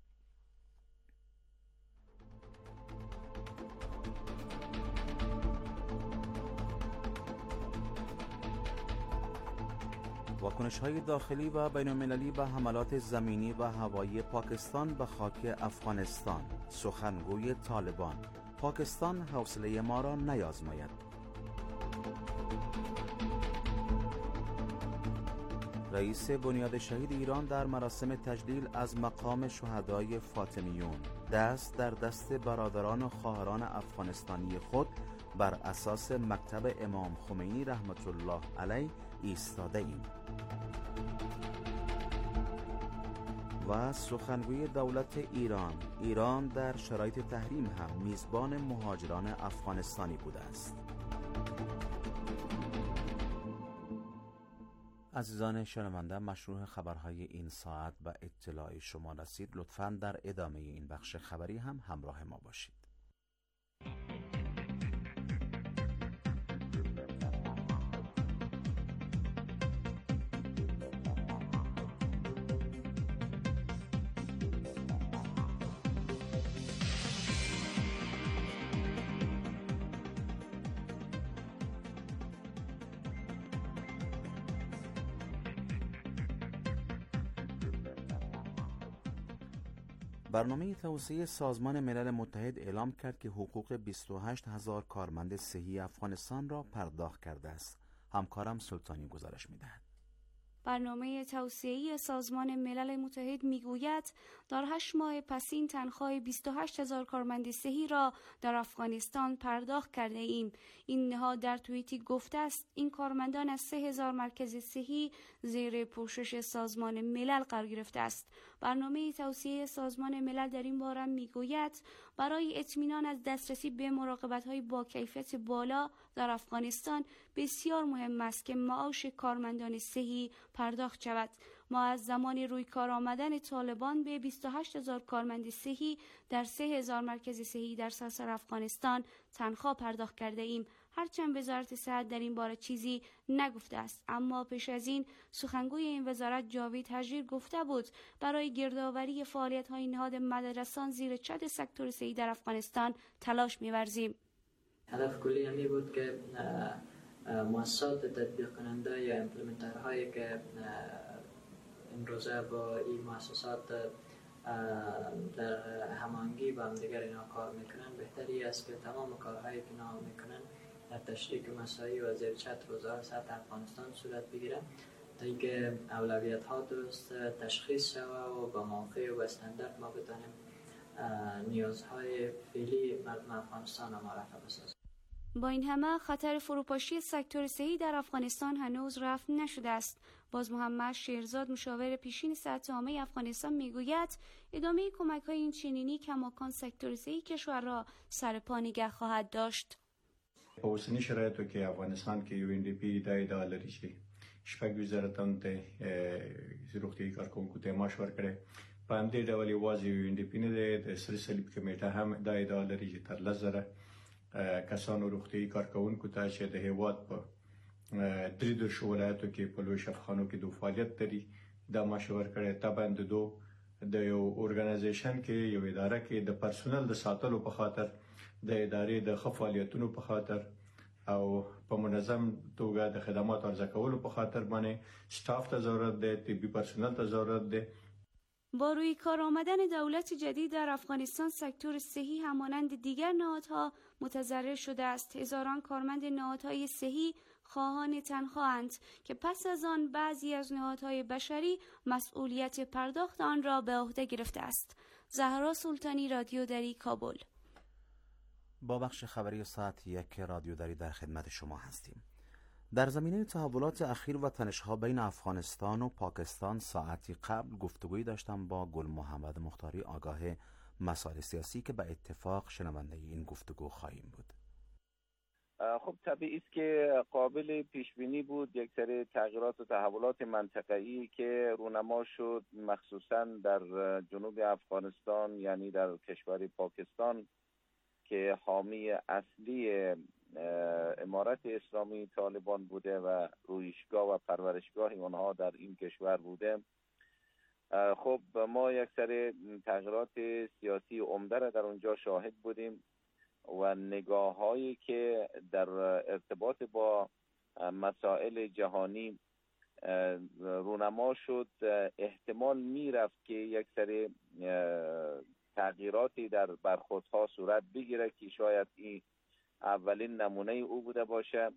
واکنش‌های داخلی و بین‌المللی به حملات زمینی و هوایی پاکستان به خاک افغانستان. سخنگوی طالبان: پاکستان حوصله ما را نیازماید. رئیس بنیاد شهید ایران در مراسم تجلیل از مقام شهدای فاطمیون: دست در دست برادران و خواهران افغانستانی خود بر اساس مکتب امام خمینی رحمت الله علیه ایستاده ایم. و سخنگوی دولت ایران: ایران در شرایط تحریم هم میزبان مهاجران افغانستانی بوده است. عزیزان شنونده، مشروع خبرهای این ساعت و اطلاع شما رسید. لطفاً در ادامه این بخش خبری هم همراه ما باشید. برنامه توسعه سازمان ملل متحد اعلام کرد که حقوق بیست و هشت هزار کارمند صحی افغانستان را پرداخت کرده است. همکارم سلطانی گزارش می‌دهد. برنامه توسعه‌ای سازمان ملل متحد میگوید در هشت ماه پسین تنخواه بیست و هشت هزار کارمند صحی را در افغانستان پرداخت کرده ایم. این نهاد در توییتی گفته است این کارمندان از سه هزار مرکز صحی زیر پوشش سازمان ملل قرار گرفته است. برنامه توسعه سازمان ملل در این باره میگوید برای اطمینان از دسترسی به مراقبت‌های با کیفیت بالا در افغانستان بسیار مهم است که معاش کارمندان صحی پرداخت شود. ما از زمان روی کار آمدن طالبان به بیست و هشت هزار کارمند صحی در سه هزار مرکز صحی در سراسر افغانستان تنخواه پرداخت کرده ایم. هرچند وزارت صحت در این باره چیزی نگفته است. اما پیش از این سخنگوی این وزارت جاوید هجیر گفته بود برای گردآوری فعالیت‌های نهاد مدرسان زیر چتر سکتور صحی در افغانستان تلاش می‌ورزیم. هدف کلی همی بود که مؤسسات تطبیق کننده یا امپلمنترهایی که این روزه با این مؤسسات در هماهنگی با هم دیگر اینا کار میکنن، بهتری است که تمام کارهایی که اینا میکنن در تشریک مساعی و زیر چتر وزارت صحت افغانستان صورت بگیره تا اینکه اولویت ها درست تشخیص شوه و با موقع و استاندارد ما بتانیم نیازهای فعلی مردم افغانستان ما رفع بسازیم. با این همه خطر فروپاشی سکتور صحی در افغانستان هنوز رفع نشده است. باز محمد شیرزاد مشاور پیشین صحت عامه افغانستان میگوید ادامه کمک‌های این چنینی کماکان سکتور صحی کشور را سر پا نگه خواهد داشت. په اوسني شرایطو کې افغانستان کې یو ان ډي پی د ادعا لري چې شپږ وزارتونو ته روغتیايي کارکوونکو ته معاش ورکړي. په همدې ډول یوازې یو ان ډي پی نه دی، د سره صلیب کمیټه هم د ادعا لري چې تر لس زره کسانو روغتیايي کارکوونکو ته چې د هیواد په درې دېرشو ولایتو کې په لویو شفاخانو کې د فعالیت لري دا معاش ورکړی. طبعا د دو د یو ارګنایزیشن کې یو اداره کې د پرسونل د ساتلو په خاطر د ادارې د ښه فعالیتونو په خاطر او په منظم توګه د خدماتو عرضه کولو په خاطر باندې سټاف ته ضرورت دی، طبي پرسونل ته ضرورت دی. با روی کار آمدن دولت جدید در افغانستان سکتور صحی همانند دیگر نهادها متضرر شده است. هزاران کارمند نهادهای صحی خواهان تنخواهند که پس از آن بعضی از نهادهای بشری مسئولیت پرداخت آن را به عهده گرفته است. زهرا سلطانی، رادیو دری، کابل. با بخش خبری ساعت یک رادیو دری در خدمت شما هستیم. در زمینه تحولات اخیر و تنش‌ها بین افغانستان و پاکستان ساعتی قبل گفتگویی داشتم با گل محمد مختاری آگاه مسائل سیاسی که به اتفاق شنونده این گفتگو خواهیم بود. خب طبیعی است که قابل پیش بینی بود یک سری تغییرات و تحولات منطقه‌ای که رونما شد، مخصوصا در جنوب افغانستان یعنی در کشور پاکستان که حامی اصلی امارت اسلامی طالبان بوده و رویشگاه و پرورشگاه اونها در این کشور بوده. خب ما یک سری تغییرات سیاسی عمده را در اونجا شاهد بودیم و نگاه هایی که در ارتباط با مسائل جهانی رونما شد احتمال می رفت که یک سری تغییراتی در برخوردها صورت بگیره که شاید این اولین نمونه او بوده باشه.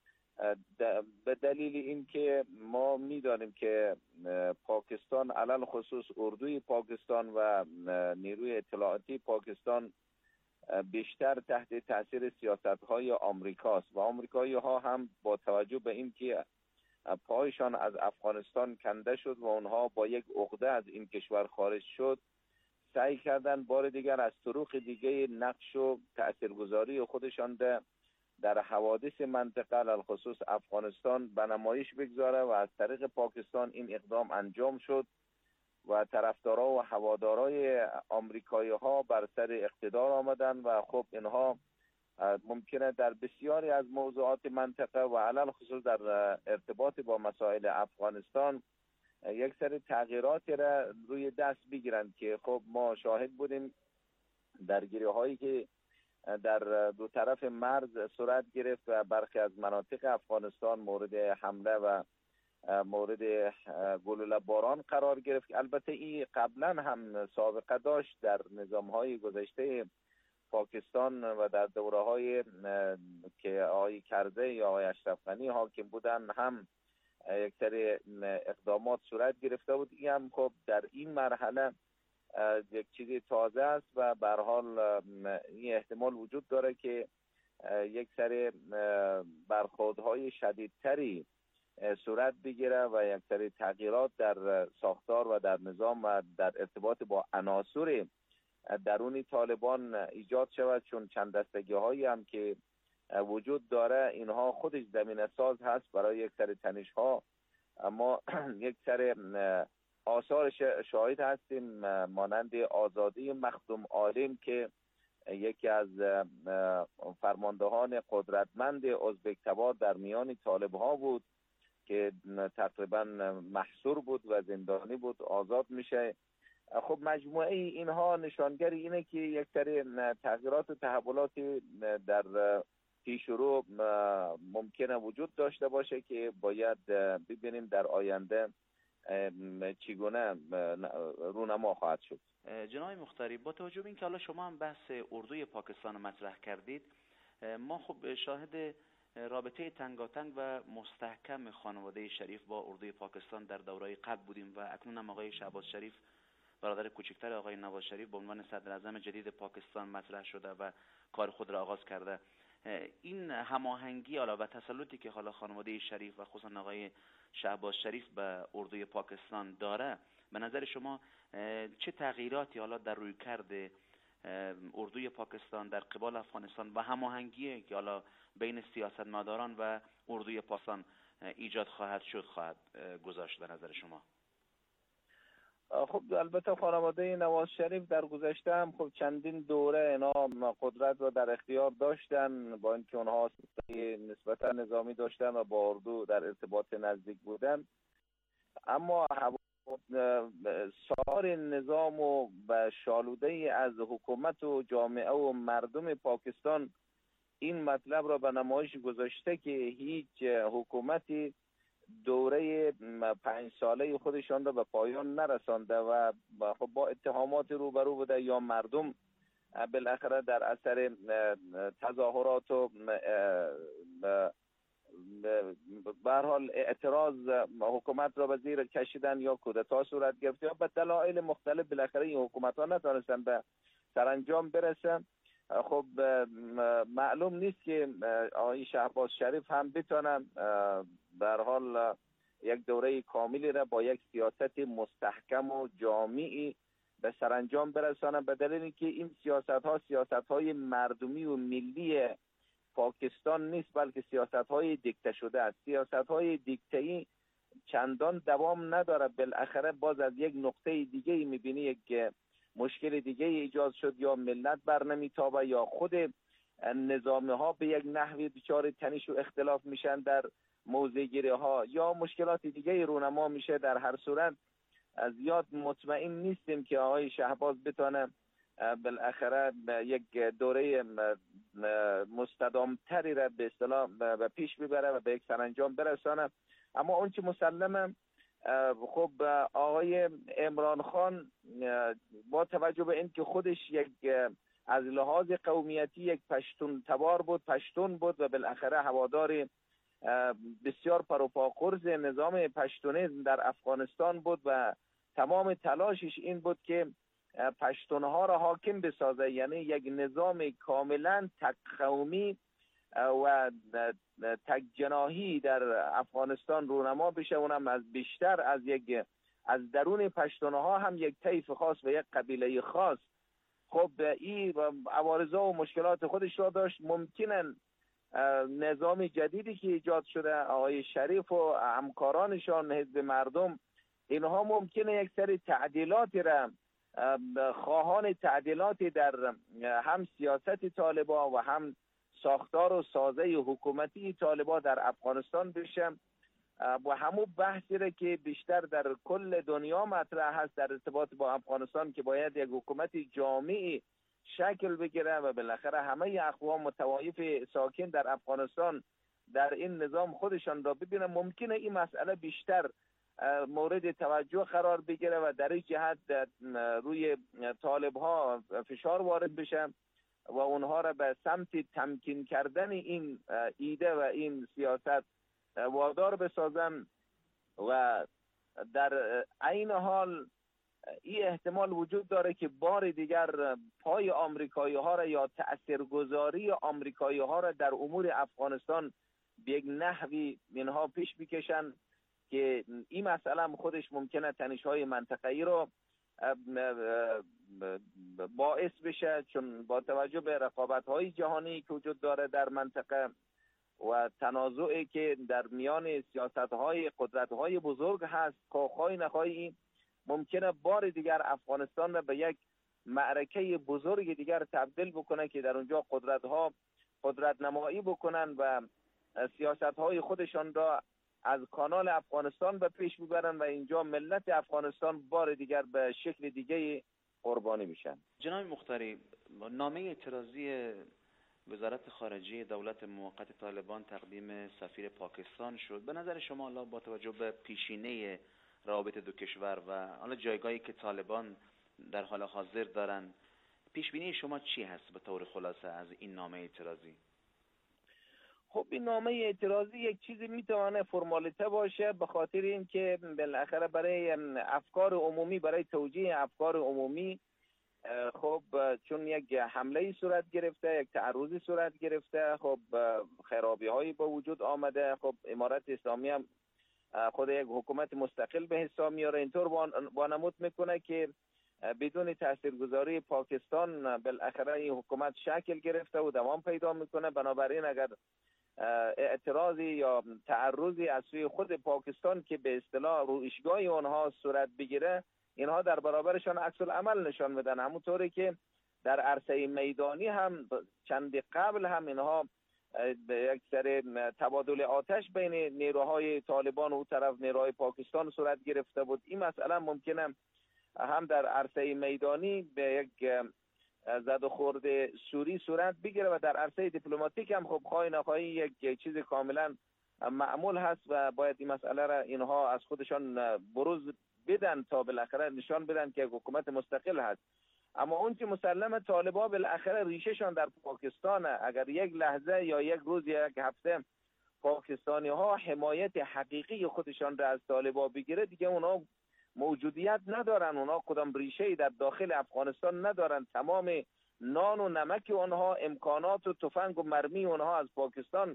به دلیل اینکه ما می‌دانیم که پاکستان علل خصوص اردوی پاکستان و نیروی اطلاعاتی پاکستان بیشتر تحت تاثیر سیاست‌های آمریکاست و آمریکایی‌ها هم با توجه به اینکه پایشان از افغانستان کنده شد و اونها با یک عقده از این کشور خارج شد، سعی کردن بار دیگر از طرق دیگه نقش و تاثیرگذاری خودشان ده در حوادث منطقه علالخصوص افغانستان به نمایش بگذاره و از طریق پاکستان این اقدام انجام شد و طرفدارا و هوادارای آمریکایی ها بر سر اقتدار آمدن و خب اینها ممکنه در بسیاری از موضوعات منطقه و علالخصوص در ارتباط با مسائل افغانستان یک سری تغییراتی را روی دست بگیرند که خب ما شاهد بودیم درگیری هایی که در دو طرف مرز صورت گرفت و برخی از مناطق افغانستان مورد حمله و مورد گلوله باران قرار گرفت. البته این قبلا هم سابقه داشت در نظام های گذشته پاکستان و در دوره های که آقای کرزی یا آقای اشرف غنی حاکم بودن هم یک سری اقدامات صورت گرفته بود. این هم خب در این مرحله یک چیزی تازه است و به هر حال این احتمال وجود داره که یک سری برخوردهای شدیدتری صورت بگیره و یک سری تغییرات در ساختار و در نظام و در ارتباط با عناصر درونی طالبان ایجاد شود، چون چند دستگی هایی هم که وجود داره اینها خودش زمینه ساز هست برای یک سری تنش ها. اما یک سری آثار شاهد هستیم مانند آزادی مخدوم عالم که یکی از فرماندهان قدرتمند ازبک تبار در میان طالب ها بود که تقریبا محصور بود و زندانی بود، آزاد میشه. خب مجموعه اینها نشانگر اینه که یک سری تغییرات و تحولات در پیش رو ممکنه وجود داشته باشه که باید ببینیم در آینده چگونه رونما خواهد شد. جناب مختاری، با توجه به اینکه حالا شما هم بحث اردوی پاکستان مطرح کردید، ما خب شاهد رابطه تنگاتنگ و مستحکم خانواده شریف با اردوی پاکستان در دوره‌های قبل بودیم و اکنون هم آقای شهباز شریف، برادر کوچکتر آقای نواز شریف، به عنوان صدر اعظم جدید پاکستان مطرح شده و کار خود را آغاز کرده. این هماهنگی حالا و تسلطی که حالا خانواده شریف و خصوصا آقای شهباز شریف به اردوی پاکستان داره، به نظر شما چه تغییراتی حالا در رویکرد اردوی پاکستان در قبال افغانستان و هماهنگی که حالا بین سیاستمداران و اردوی پاکستان ایجاد خواهد شد خواهد گذاشت به نظر شما؟ خب البته خانواده نواز شریف در گذشته هم خب چندین دوره اینا قدرت را در اختیار داشتن، با اینکه اونها نسبتا نظامی داشتن و با اردو در ارتباط نزدیک بودن، اما سایر نظام و شالوده از حکومت و جامعه و مردم پاکستان این مطلب را به نمایش گذاشته که هیچ حکومتی دوره پنج ساله خودشان را به پایان نرسانده و خب با اتهامات روبرو بوده، یا مردم بالاخره در اثر تظاهرات و به هر حال اعتراض حکومت را به زیر کشیدن یا کودتا صورت گرفت یا به دلایل مختلف بالاخره این حکومت ها نتونستن به سرانجام برسن. خب معلوم نیست که آقای شهباز شریف هم بتونن به هر حال یک دوره کاملی را با یک سیاست مستحکم و جامعی به سرانجام برسانن، به دلیل اینکه این سیاست ها سیاست های مردمی و ملی پاکستان نیست، بلکه سیاست های دیکته شده است. سیاست های دیکته‌ای چندان دوام نداره، بالاخره باز از یک نقطه دیگه میبینی یک مشکل دیگه ایجاد شد، یا ملت بر نمیتابه یا خود نظامی ها به یک نحوی دچار تنش و اختلاف میشن در موضع گیری ها، یا مشکلات دیگه رونما میشه. در هر صورت زیاد مطمئن نیستیم که آقای شهباز بتونه بالاخره یک دوره مستدامتری را به اصطلاح به پیش ببره و به یک سرانجام برسانه. اما اون چه مسلمه، خب آقای عمران خان با توجه به اینکه خودش یک از لحاظ قومیتی یک پشتون تبار بود، پشتون بود و بالاخره هوادار بسیار پروپاقرض نظام پشتونیسم در افغانستان بود و تمام تلاشش این بود که پشتونها را حاکم بسازه، یعنی یک نظام کاملا تک قومی و تک جناحی در افغانستان رونما بشه، اونم از بیشتر از یک از درون پشتونها هم یک طیف خاص و یک قبیله خاص. خب این عوارض و مشکلات خودش را داشت. ممکنه نظام جدیدی که ایجاد شده، آقای شریف و همکارانشان حزب مردم، اینها ممکنه یک سری تعدیلاتی را خواهان تعدیلاتی در هم سیاست طالبا و هم ساختار و سازه حکومتی طالبا در افغانستان بشه و همون بحثی را که بیشتر در کل دنیا مطرح هست در ارتباط با افغانستان که باید یک حکومت جامعی شکل بگیره و بالاخره همه اقوام و طوایف ساکن در افغانستان در این نظام خودشان را ببینن، ممکنه این مسئله بیشتر مورد توجه قرار بگیره و در این جهت روی طالب ها فشار وارد بشه و اونها را به سمت تمکین کردن این ایده و این سیاست وادار بسازن و در عین حال این احتمال وجود داره که بار دیگر پای آمریکایی ها را یا تاثیرگذاری آمریکایی ها را در امور افغانستان به یک نحوی اینها پیش بکشن که این مسئله هم خودش ممکنه تنش های منطقه‌ای رو باعث بشه، چون با توجه به رقابت های جهانی که وجود داره در منطقه و تنازعی که در میان سیاست های قدرت های بزرگ هست، خواهی نخواهی ممکنه بار دیگر افغانستان را به یک معرکه بزرگ دیگر تبدیل بکنه که در اونجا قدرت ها قدرت نمایی بکنن و سیاست های خودشان را از کانال افغانستان به پیش ببرن و اینجا ملت افغانستان بار دیگر به شکل دیگه قربانی میشن. جناب مختاری، نامه اعتراضی وزارت خارجه دولت موقت طالبان تقدیم سفیر پاکستان شد. به نظر شما الله با توجه به پیشینه روابط دو کشور و حالا جایگاهی که طالبان در حال حاضر دارن، پیش بینی شما چی هست به طور خلاصه از این نامه اعتراضی؟ خب این نامه اعتراضی یک چیزی میتونه فرمالیته باشه، به خاطر اینکه بالاخره برای افکار عمومی، برای توجیه افکار عمومی، خب چون یک حمله صورت گرفته، یک تعرضی صورت گرفته، خب خرابی هایی با وجود آمده، خب امارت اسلامی هم خود یک حکومت مستقل به حساب میاره، اینطور وانمود میکنه که بدون تاثیرگذاری پاکستان بالاخره این حکومت شکل گرفته و دوام پیدا میکنه. بنابراین اگر اعتراضی یا تعرضی از سوی خود پاکستان که به اصطلاح رویشگاه اونها صورت بگیره، اینها در برابرشان عکس العمل نشان میدن. همونطوری که در عرصه میدانی هم چند قبل هم اینها یک سر تبادل آتش بین نیروهای طالبان و طرف نیروهای پاکستان صورت گرفته بود. این مسئله ممکنه هم در عرصه میدانی به یک زد و خورد سوری صورت بگیره و در عرصه دیپلماتیک هم خب خواهی نخواهی یک چیز کاملا معمول هست و باید این مسئله را اینها از خودشان بروز بدن تا بالاخره نشان بدن که حکومت مستقل هست. اما اون که مسلم طالبان بالاخره ریشهشان در پاکستان، اگر یک لحظه یا یک روز یا یک هفته پاکستانی ها حمایت حقیقی خودشان را از طالبان بگیره، دیگه اونا موجودیت ندارن، اونا کدام ریشه‌ای در داخل افغانستان ندارن. تمام نان و نمک اونها، امکانات و تفنگ و مرمی اونها از پاکستان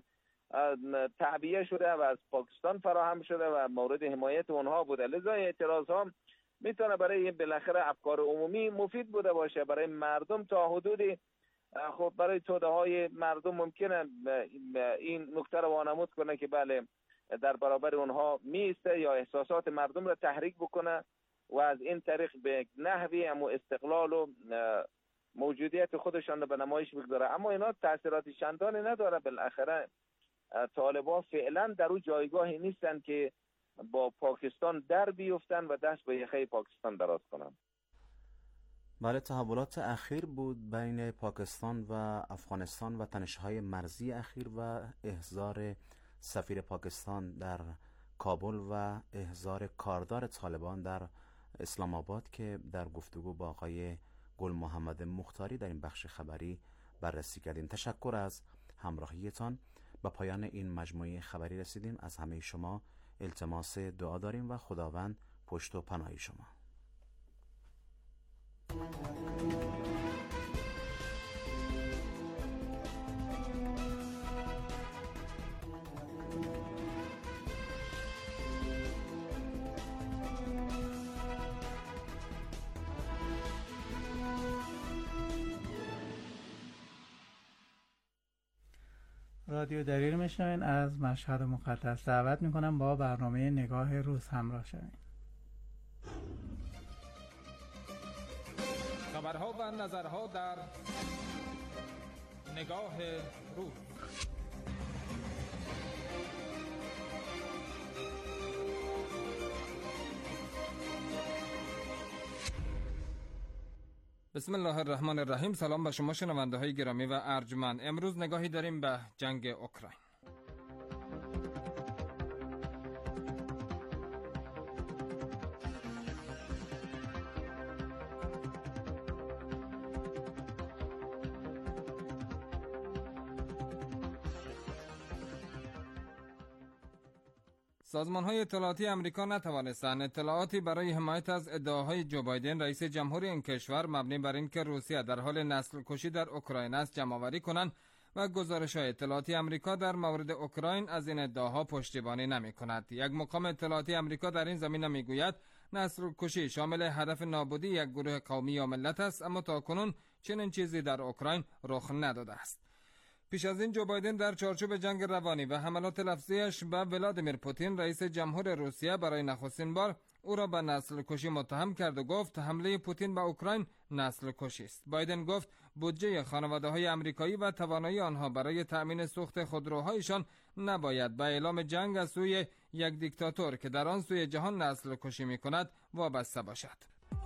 تعبیه شده و از پاکستان فراهم شده و مورد حمایت اونها بوده. لذا اعتراض ها میتونه برای بالاخره افکار عمومی مفید بوده باشه، برای مردم تا حدودی، خب برای توده های مردم ممکنه این نکته رو وانمود کنه که بله در برابر اونها میسته یا احساسات مردم را تحریک بکنه و از این طریق به نحوی اما استقلال و موجودیت خودشان را به نمایش بگذاره. اما اینا تاثیرات چندانی نداره. بالاخره طالبان فعلا در اون جایگاهی نیستن که با پاکستان در بیفتن و دست به یخه پاکستان دراز کنن. بله، تحولات اخیر بود بین پاکستان و افغانستان و تنش‌های مرزی اخیر و احضار سفیر پاکستان در کابل و احضار کاردار طالبان در اسلام آباد که در گفتگو با آقای گل محمد مختاری در این بخش خبری بررسی کردیم. تشکر از همراهیتان. به پایان این مجموعه خبری رسیدیم. از همه شما التماس دعا داریم و خداوند پشت و پناه شما. رادیو دلیل میشنوین. از مشهد مقدس دعوت میکنم با برنامه نگاه روز همراه شوین. خبرها و نظرها در نگاه روز. بسم الله الرحمن الرحیم. سلام به شما شنونده های گرامی و ارجمند. امروز نگاهی داریم به جنگ اوکراین. سازمان‌های اطلاعاتی آمریکا نتوانستند اطلاعاتی برای حمایت از ادعاهای جو بایدن رئیس جمهوری این کشور مبنی بر اینکه روسیه در حال نسل کشی در اوکراین است جمع‌آوری کنند و گزارش‌های اطلاعاتی آمریکا در مورد اوکراین از این ادعاها پشتیبانی نمی‌کند. یک مقام اطلاعاتی آمریکا در این زمینه می‌گوید نسل کشی شامل هدف نابودی یک گروه قومی یا ملت است، اما تاکنون چنین چیزی در اوکراین رخ نداده است. پیش از این جو بایدن در چارچوب جنگ روانی و حملات لفظیش به ولادیمیر پوتین رئیس جمهور روسیه برای نخستین بار او را به نسل کشی متهم کرد و گفت حمله پوتین به اوکراین نسل کشی است. بایدن گفت بودجه خانواده‌های آمریکایی و توانایی آنها برای تأمین سوخت خودروهایشان نباید به اعلام جنگ از سوی یک دیکتاتور که در آن سوی جهان نسل کشی می‌کند وابسته باشد.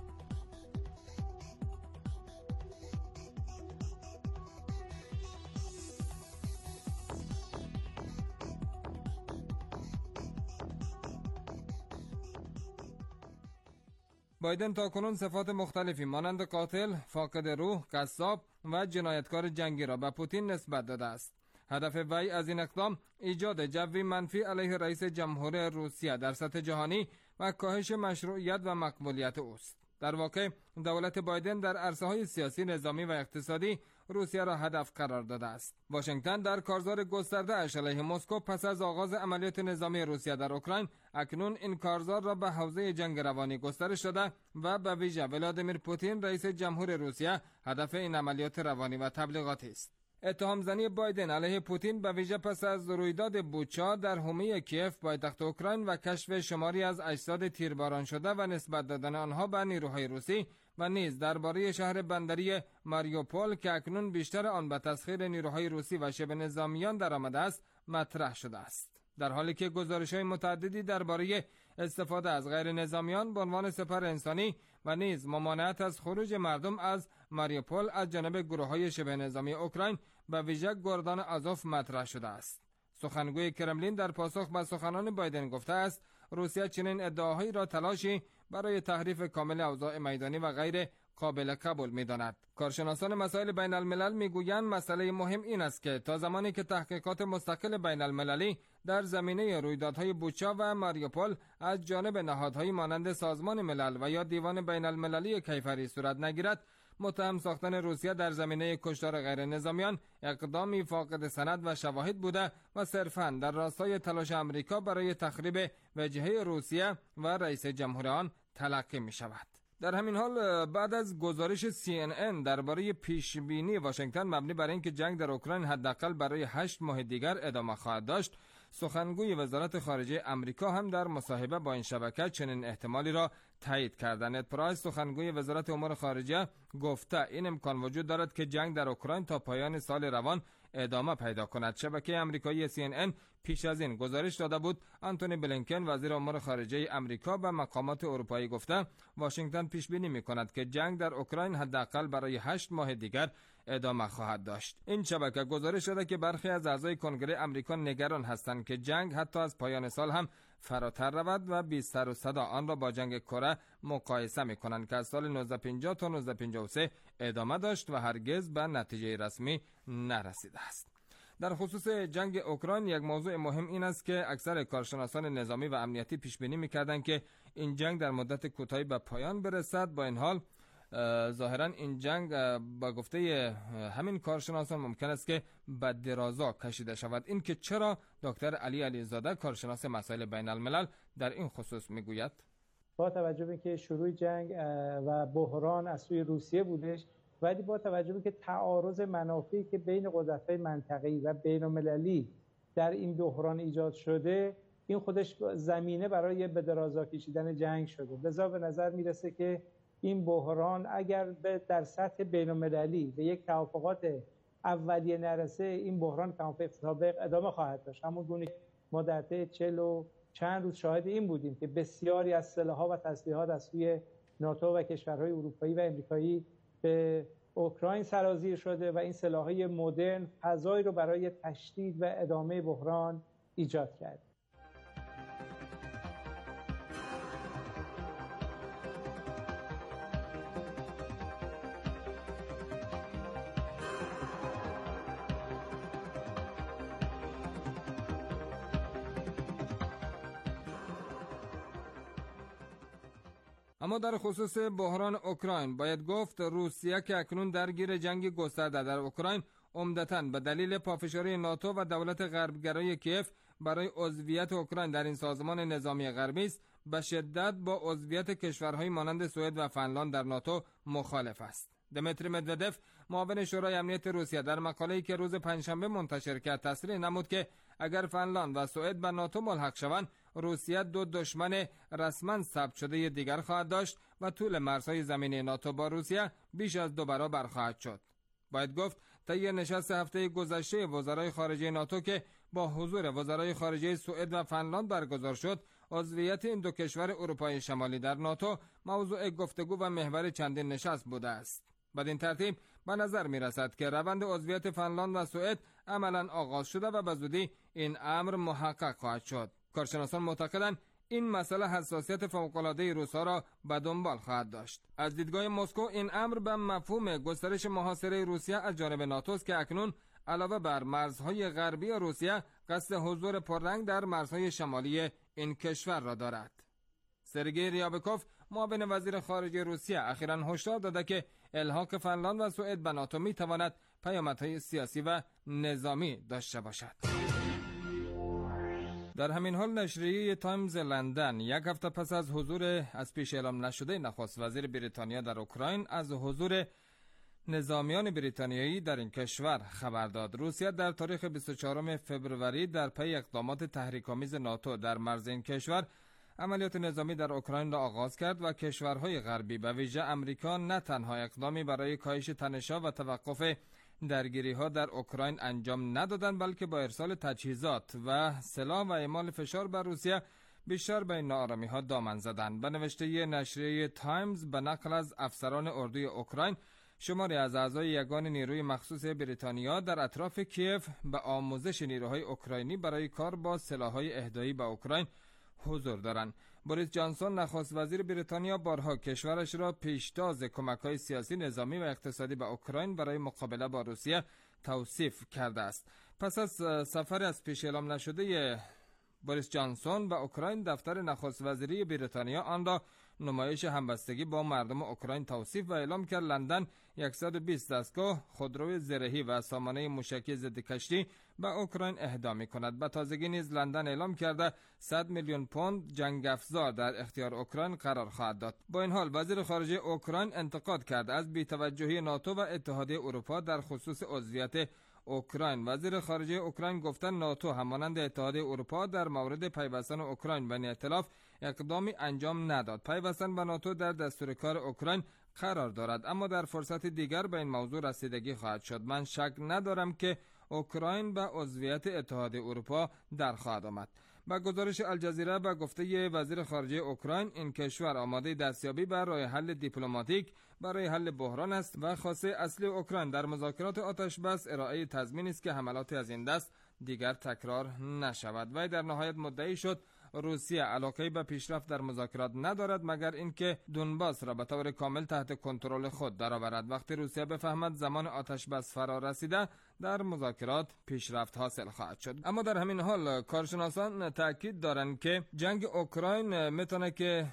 بایدن تاکنون صفات مختلفی مانند قاتل، فاقد روح، قصاب و جنایتکار جنگی را به پوتین نسبت داده است. هدف وی از این اقدام ایجاد جوی منفی علیه رئیس جمهور روسیه در سطح جهانی و کاهش مشروعیت و مقبولیت اوست. در واقع دولت بایدن در عرصه‌های سیاسی، نظامی و اقتصادی روسیه را هدف قرار داده است. واشنگتن در کارزار گسترده اش علیه مسکو پس از آغاز عملیات نظامی روسیه در اوکراین اکنون این کارزار را به حوزه جنگ روانی گسترش داده و به ویژه ولادیمیر پوتین رئیس جمهور روسیه هدف این عملیات روانی و تبلیغاتی است. اتهام زنی بایدن علیه پوتین به ویژه پس از رویداد بوچا در حومه کیف پایتخت اوکراین و کشف شماری از اجساد تیرباران شده و نسبت دادن آنها به نیروهای روسی و نیز درباره شهر بندری ماریوپول که اکنون بیشتر آن به تسخیر نیروهای روسی و شبه نظامیان درآمده است مطرح شده است. در حالی که گزارش‌های متعددی درباره استفاده از غیر نظامیان به عنوان سپر انسانی و نیز ممانعت از خروج مردم از ماریوپول از جانب گروه‌های شبه نظامی اوکراین به ویژه گردان آزوف مطرح شده است. سخنگوی کرملین در پاسخ به سخنان بایدن گفته است روسیه چنین ادعاهایی را تلاشی برای تحریف کامل اوضاع میدانی و غیر قابل قبول می‌داند. کارشناسان مسائل بین الملل می‌گویند مسئله مهم این است که تا زمانی که تحقیقات مستقل بین المللی در زمینه رویدادهای بوچا و ماریوپول از جانب نهادهای مانند سازمان ملل و یا دیوان بین المللی کیفری صورت نگیرد، متهم ساختن روسیه در زمینه کشتار غیر نظامیان اقدامی فاقد سند و شواهد بوده و صرفاً در راستای تلاش آمریکا برای تخریب وجهه روسیه و رئیس جمهور آن تلقی می شود. در همین حال بعد از گزارش سی ان ان درباره پیشبینی واشنگتن مبنی بر اینکه جنگ در اوکراین حداقل برای هشت ماه دیگر ادامه خواهد داشت، سخنگوی وزارت خارجه آمریکا هم در مصاحبه با این شبکه چنین احتمالی را تایید کرد. نت پرایس سخنگوی وزارت امور خارجه گفته این امکان وجود دارد که جنگ در اوکراین تا پایان سال روان ادامه پیدا کند. شبکه آمریکایی سی ان ان پیش از این گزارش داده بود آنتونی بلینکن وزیر امور خارجه آمریکا به مقامات اروپایی گفته واشنگتن پیش بینی می‌کند که جنگ در اوکراین حداقل برای هشت ماه دیگر ادامه خواهد داشت. این شبکه گزارش داده که برخی از اعضای کنگره آمریکا نگران هستند که جنگ حتی از پایان سال هم فراتر رود و بی سر و صدا آن را با جنگ کره مقایسه می‌کنند که از سال نوزده پنجاه تا نوزده پنجاه و سه ادامه داشت و هرگز به نتیجه رسمی نرسیده است. در خصوص جنگ اوکراین یک موضوع مهم این است که اکثر کارشناسان نظامی و امنیتی پیش بینی می‌کردند که این جنگ در مدت کوتاهی به پایان برسد. با این حال ظاهرا این جنگ با گفته همین کارشناسان ممکن است که به درازا کشیده شود. این که چرا دکتر علی علیزاده کارشناس مسائل بین الملل در این خصوص میگوید؟ با توجه به اینکه شروع جنگ و بحران از سوی روسیه بودش، ولی با توجه به که تعارض منافعی که بین قدرت‌های منطقه‌ای و بین‌المللی در این بحران ایجاد شده، این خودش زمینه برای به درازا کشیدن جنگ شده. لذا به نظر میرسه که این بحران اگر به در سطح بین‌المللی به یک توافقات اولیه نرسه، این بحران توافق سابق ادامه خواهد داشت. همون گونه ما در طی چهل و چند روز شاهد این بودیم که بسیاری از سلاح‌ها و تسلیحات از سوی ناتو و کشورهای اروپایی و امریکایی به اوکراین سرازیر شده و این سلاح‌های مدرن فضایی رو برای تشدید و ادامه بحران ایجاد کرد. اما در خصوص بحران اوکراین باید گفت روسیه که اکنون درگیر جنگ گسترده در اوکراین عمدتاً به دلیل پافشاری ناتو و دولت غربگرای کیف برای عضویت اوکراین در این سازمان نظامی غربی است، به شدت با عضویت کشورهای مانند سوئد و فنلاند در ناتو مخالف است. دمیتری مدودف معاون شورای امنیت روسیه در مقاله‌ای که روز پنجشنبه منتشر کرد تصریح نمود که اگر فنلاند و سوئد به ناتو ملحق شوند، روسیه دو دشمن رسما ثبت شده دیگر خواهد داشت و طول مرزهای زمینی ناتو با روسیه بیش از دو برابر خواهد شد. باید گفت طی نشست هفته گذشته وزرای خارجه ناتو که با حضور وزرای خارجه سوئد و فنلاند برگزار شد، عضویت این دو کشور اروپای شمالی در ناتو موضوع گفتگو و محور چندین نشست بوده است. بدین ترتیب به نظر می رسد که روند عضویت فنلاند و سوئد عملاً آغاز شده و به زودی این امر محقق خواهد شد. کارشناسان معتقدند این مسئله حساسیت فوق‌العاده روس‌ها را به دنبال خواهد داشت. از دیدگاه مسکو این امر به مفهوم گسترش محاصره روسیه از جانب ناتو است که اکنون علاوه بر مرزهای غربی روسیه قصد حضور پررنگ در مرزهای شمالی این کشور را دارد. سرگئی ریابکوف معاون وزیر خارجه روسیه اخیراً هشدار داده که الحاق فنلاند و سوئد به ناتو می‌تواند پیامدهای سیاسی و نظامی داشته باشد. در همین حال نشریه تایمز لندن یک هفته پس از حضور از پیش اعلام نشده نخست وزیر بریتانیا در اوکراین از حضور نظامیان بریتانیایی در این کشور خبر داد. روسیه در تاریخ بیست و چهارم فوریه در پی اقدامات تحریک‌آمیز ناتو در مرز این کشور عملیات نظامی در اوکراین را آغاز کرد و کشورهای غربی به ویژه امریکا نه تنها اقدامی برای کاهش تنش‌ها و توقف درگیری‌ها در اوکراین انجام ندادند، بلکه با ارسال تجهیزات و سلاح و اعمال فشار بر روسیه بیشتر به این ناآرامی‌ها دامن زدند. به نوشته نشریه تایمز به نقل از افسران اردوی اوکراین، شماری از اعضای یگان نیروی مخصوص بریتانیا در اطراف کیف به آموزش نیروهای اوکراینی برای کار با سلاح‌های اهدایی به اوکراین حضور دارند. بوریس جانسون نخست وزیر بریتانیا بارها کشورش را پیشتاز کمک‌های سیاسی، نظامی و اقتصادی به اوکراین برای مقابله با روسیه توصیف کرده است. پس از سفر از پیش اعلام نشده بوریس جانسون به اوکراین، دفتر نخست وزیری بریتانیا آن را نمایش همبستگی با مردم اوکراین توصیف و اعلام کرد لندن صد و بیست دستگاه خودروی زرهی و سامانه موشکی ضد کشتی به اوکراین اهدا می‌کند. به تازگی نیز لندن اعلام کرده صد میلیون پوند جنگ افزار در اختیار اوکراین قرار خواهد داد. با این حال وزیر خارجه اوکراین انتقاد کرد از بی‌توجهی ناتو و اتحادیه اروپا در خصوص عضویت اوکراین. وزیر خارجه اوکراین گفتند ناتو همانند اتحادیه اروپا در مورد پیوستن اوکراین به این ائتلاف اقدامی انجام نداد. پیوستن به ناتو در دستور کار اوکراین قرار دارد، اما در فرصت دیگر به این موضوع رسیدگی خواهد شد. من شک ندارم که اوکراین به عضویت اتحادیه اروپا در خواهد آمد. با گزارش الجزیره به گفته وزیر خارجه اوکراین، این کشور آماده دستیابی بر راه حل دیپلماتیک برای حل بحران است و خواسته اصلی اوکراین در مذاکرات آتش بس ارائه تضمین است که حملات از این دست دیگر تکرار نشود. و در نهایت مدعی شد روسیه علاقه به پیشرفت در مذاکرات ندارد مگر اینکه دونباس را به طور کامل تحت کنترل خود درآورد. وقتی روسیه بفهمد زمان آتش بس فرا رسیده، در مذاکرات پیشرفت حاصل خواهد شد. اما در همین حال کارشناسان تاکید دارند که جنگ اوکراین میتونه که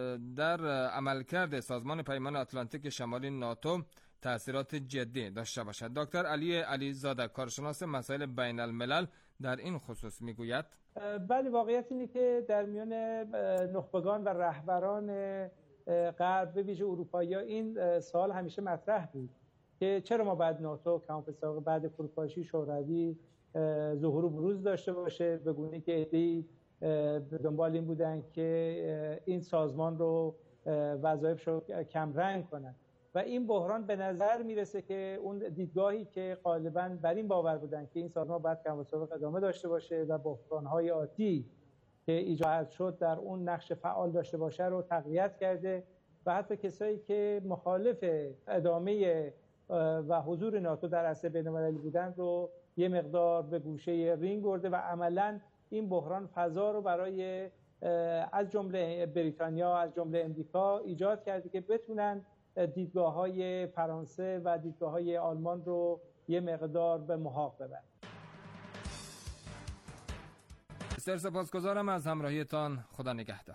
در عملکرد سازمان پیمان اتلانتیک شمالی ناتو تأثیرات جدی داشته باشد. دکتر علی علیزاده کارشناس مسائل بین الملل در این خصوص میگوید بله، واقعیت اینه که در میان نخبگان و رهبران غرب به ویژه اروپایی‌ها این سوال همیشه مطرح بود که چرا ما بعد ناتو کمپساق بعد فروپاشی شوروی ظهور و بروز داشته باشه، به گونه‌ای که عده‌ای به دنبال این بودن که این سازمان رو وظایفش رو کم رنگ کنن و این بحران به نظر میرسه که اون دیدگاهی که غالباً بر این باور بودن که این سازمان باید کم‌وسابق ادامه داشته باشه و بحران‌های آتی که ایجاد شد در اون نقش فعال داشته باشه رو تقویت کرده و حتی کسایی که مخالف ادامه و حضور ناتو در عرصه بین‌المللی بودن رو یه مقدار به گوشه رینگ برده و عملاً این بحران فضا رو برای از جمله بریتانیا از جمله امریکا ایجاد کرده که بتونن دیدگاه‌های فرانسه و دیدگاه‌های آلمان رو یه مقدار به محاق ببرن. بسیار سپاسگزارم از همراهیتان. خدا نگهدار.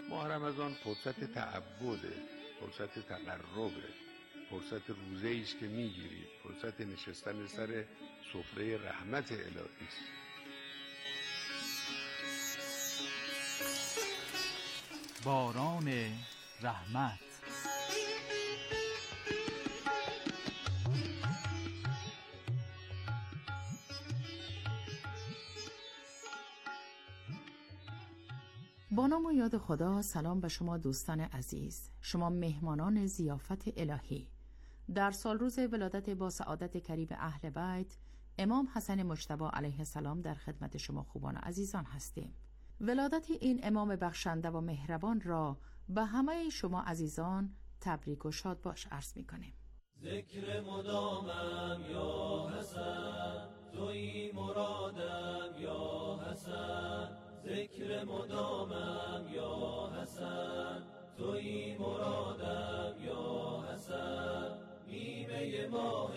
ماه رمضان فرصت تعبده، فرصت تقربه، فرصت روزه‌ای است که میگیرید، فرصت نشستن سر سفره رحمت الهی است. باران رحمت. با نام و یاد خدا. سلام به شما دوستان عزیز، شما مهمانان ضیافت الهی. در سال روز ولادت با سعادت کریم اهل بیت امام حسن مجتبی علیه السلام در خدمت شما خوبان و عزیزان هستیم. ولادت این امام بخشنده و مهربان را به همه شما عزیزان تبریک و شاد باش عرض می کنیم. ذکر مدامم یا حسن، توی مرادم یا حسن. ذکر مدامم یا حسن، توی مرادم یا حسن. نیمه ماه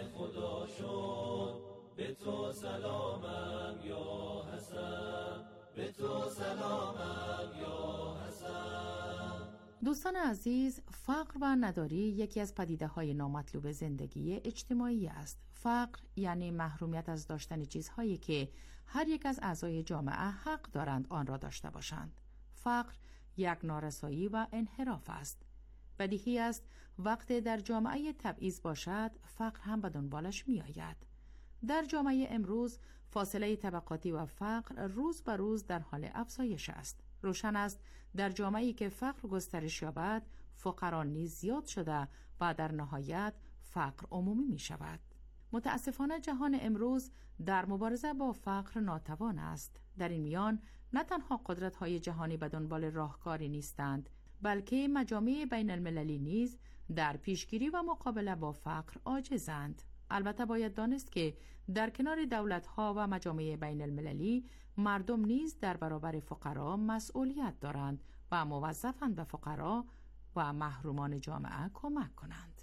خدا شد، به تو سلامم یا حسن، به تو سلامم یا حسن. دوستان عزیز، فقر و نداری یکی از پدیده‌های نامطلوب زندگی اجتماعی است. فقر یعنی محرومیت از داشتن چیزهایی که هر یک از اعضای جامعه حق دارند آن را داشته باشند. فقر یک نارسایی و انحراف است. بدیهی است وقتی در جامعه تبعیض باشد، فقر هم به دنبالش می آید. در جامعه امروز فاصله طبقاتی و فقر روز به روز در حال افزایش است. روشن است در جامعه‌ای که فقر گسترش یابد، فقرا نیز زیاد شده و در نهایت فقر عمومی می شود. متاسفانه جهان امروز در مبارزه با فقر ناتوان است. در این میان نه تنها قدرت‌های جهانی به دنبال راهکاری نیستند، بلکه مجامع بین المللی نیز در پیشگیری و مقابله با فقر عاجزند. البته باید دانست که در کنار دولت‌ها و مجامع بین المللی، مردم نیز در برابر فقرا مسئولیت دارند و موظفند به فقرا و محرومان جامعه کمک کنند.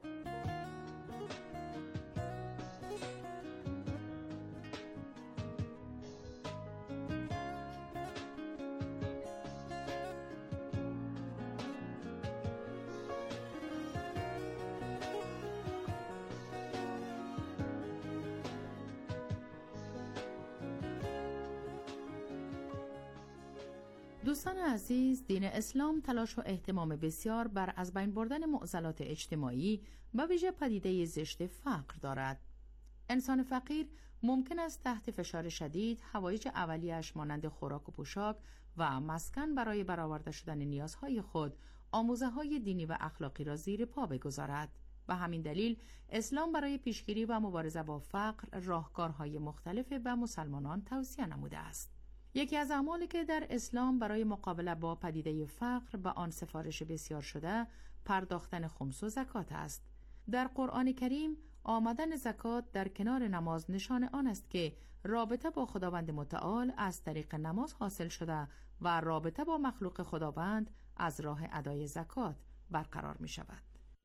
دوستان عزیز، دین اسلام تلاش و اهتمام بسیار بر از بین بردن معضلات اجتماعی و ویژه پدیده زشت فقر دارد. انسان فقیر ممکن است تحت فشار شدید حوایج اولیه‌اش مانند خوراک و پوشاک و مسکن برای برآورده شدن نیازهای خود آموزه‌های دینی و اخلاقی را زیر پا بگذارد. به همین دلیل اسلام برای پیشگیری و مبارزه با فقر راهکارهای مختلف به مسلمانان توصیه نموده است. یکی از اعمالی که در اسلام برای مقابله با پدیده فقر به آن سفارش بسیار شده، پرداختن خمس و زکات است. در قرآن کریم آمدن زکات در کنار نماز نشان آن است که رابطه با خداوند متعال از طریق نماز حاصل شده و رابطه با مخلوق خداوند از راه ادای زکات برقرار می شود.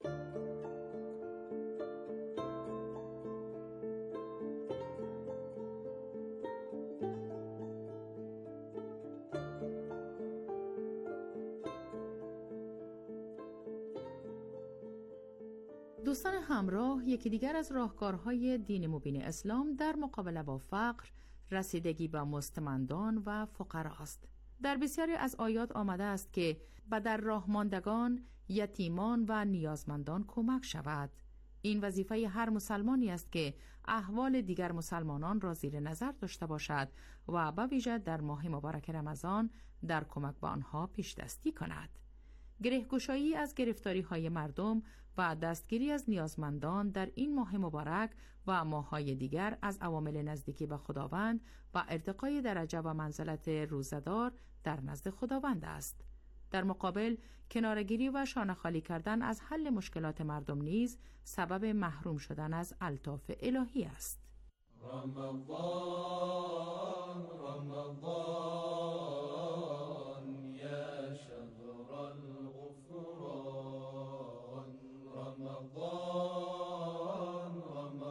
دوستان همراه، یکی دیگر از راهکارهای دین مبین اسلام در مقابله با فقر رسیدگی به مستمندان و فقرا است. در بسیاری از آیات آمده است که به در راه ماندگان، یتیمان و نیازمندان کمک شود. این وظیفه هر مسلمانی است که احوال دیگر مسلمانان را زیر نظر داشته باشد و به ویژه در ماه مبارک رمضان در کمک به آنها پیش دستی کند. گره‌گشایی از گرفتاری‌های مردم و دستگیری از نیازمندان در این ماه مبارک و ماه‌های دیگر از عوامل نزدیکی به خداوند و ارتقای درجه و منزلت روزه‌دار در نزد خداوند است. در مقابل، کناره‌گیری و شانه خالی کردن از حل مشکلات مردم نیز سبب محروم شدن از الطاف الهی است. رمضان رمضان یا شهر الغفران، رمضان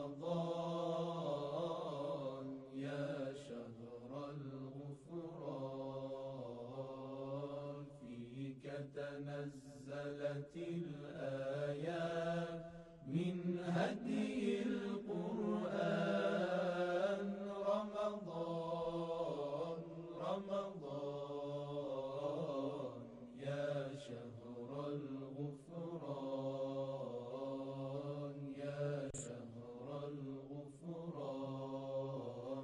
رمضان یا شهر الغفران، فيه تنزلت الآيات من هدي القرآن رمضان رمضان يا شهر الغفران يا شهر الغفران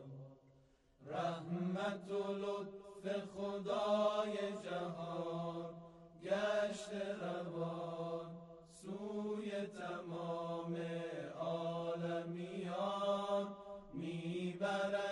رحمت و لطف خدای جهان گشت روان سوی تمام عالمیان میبرد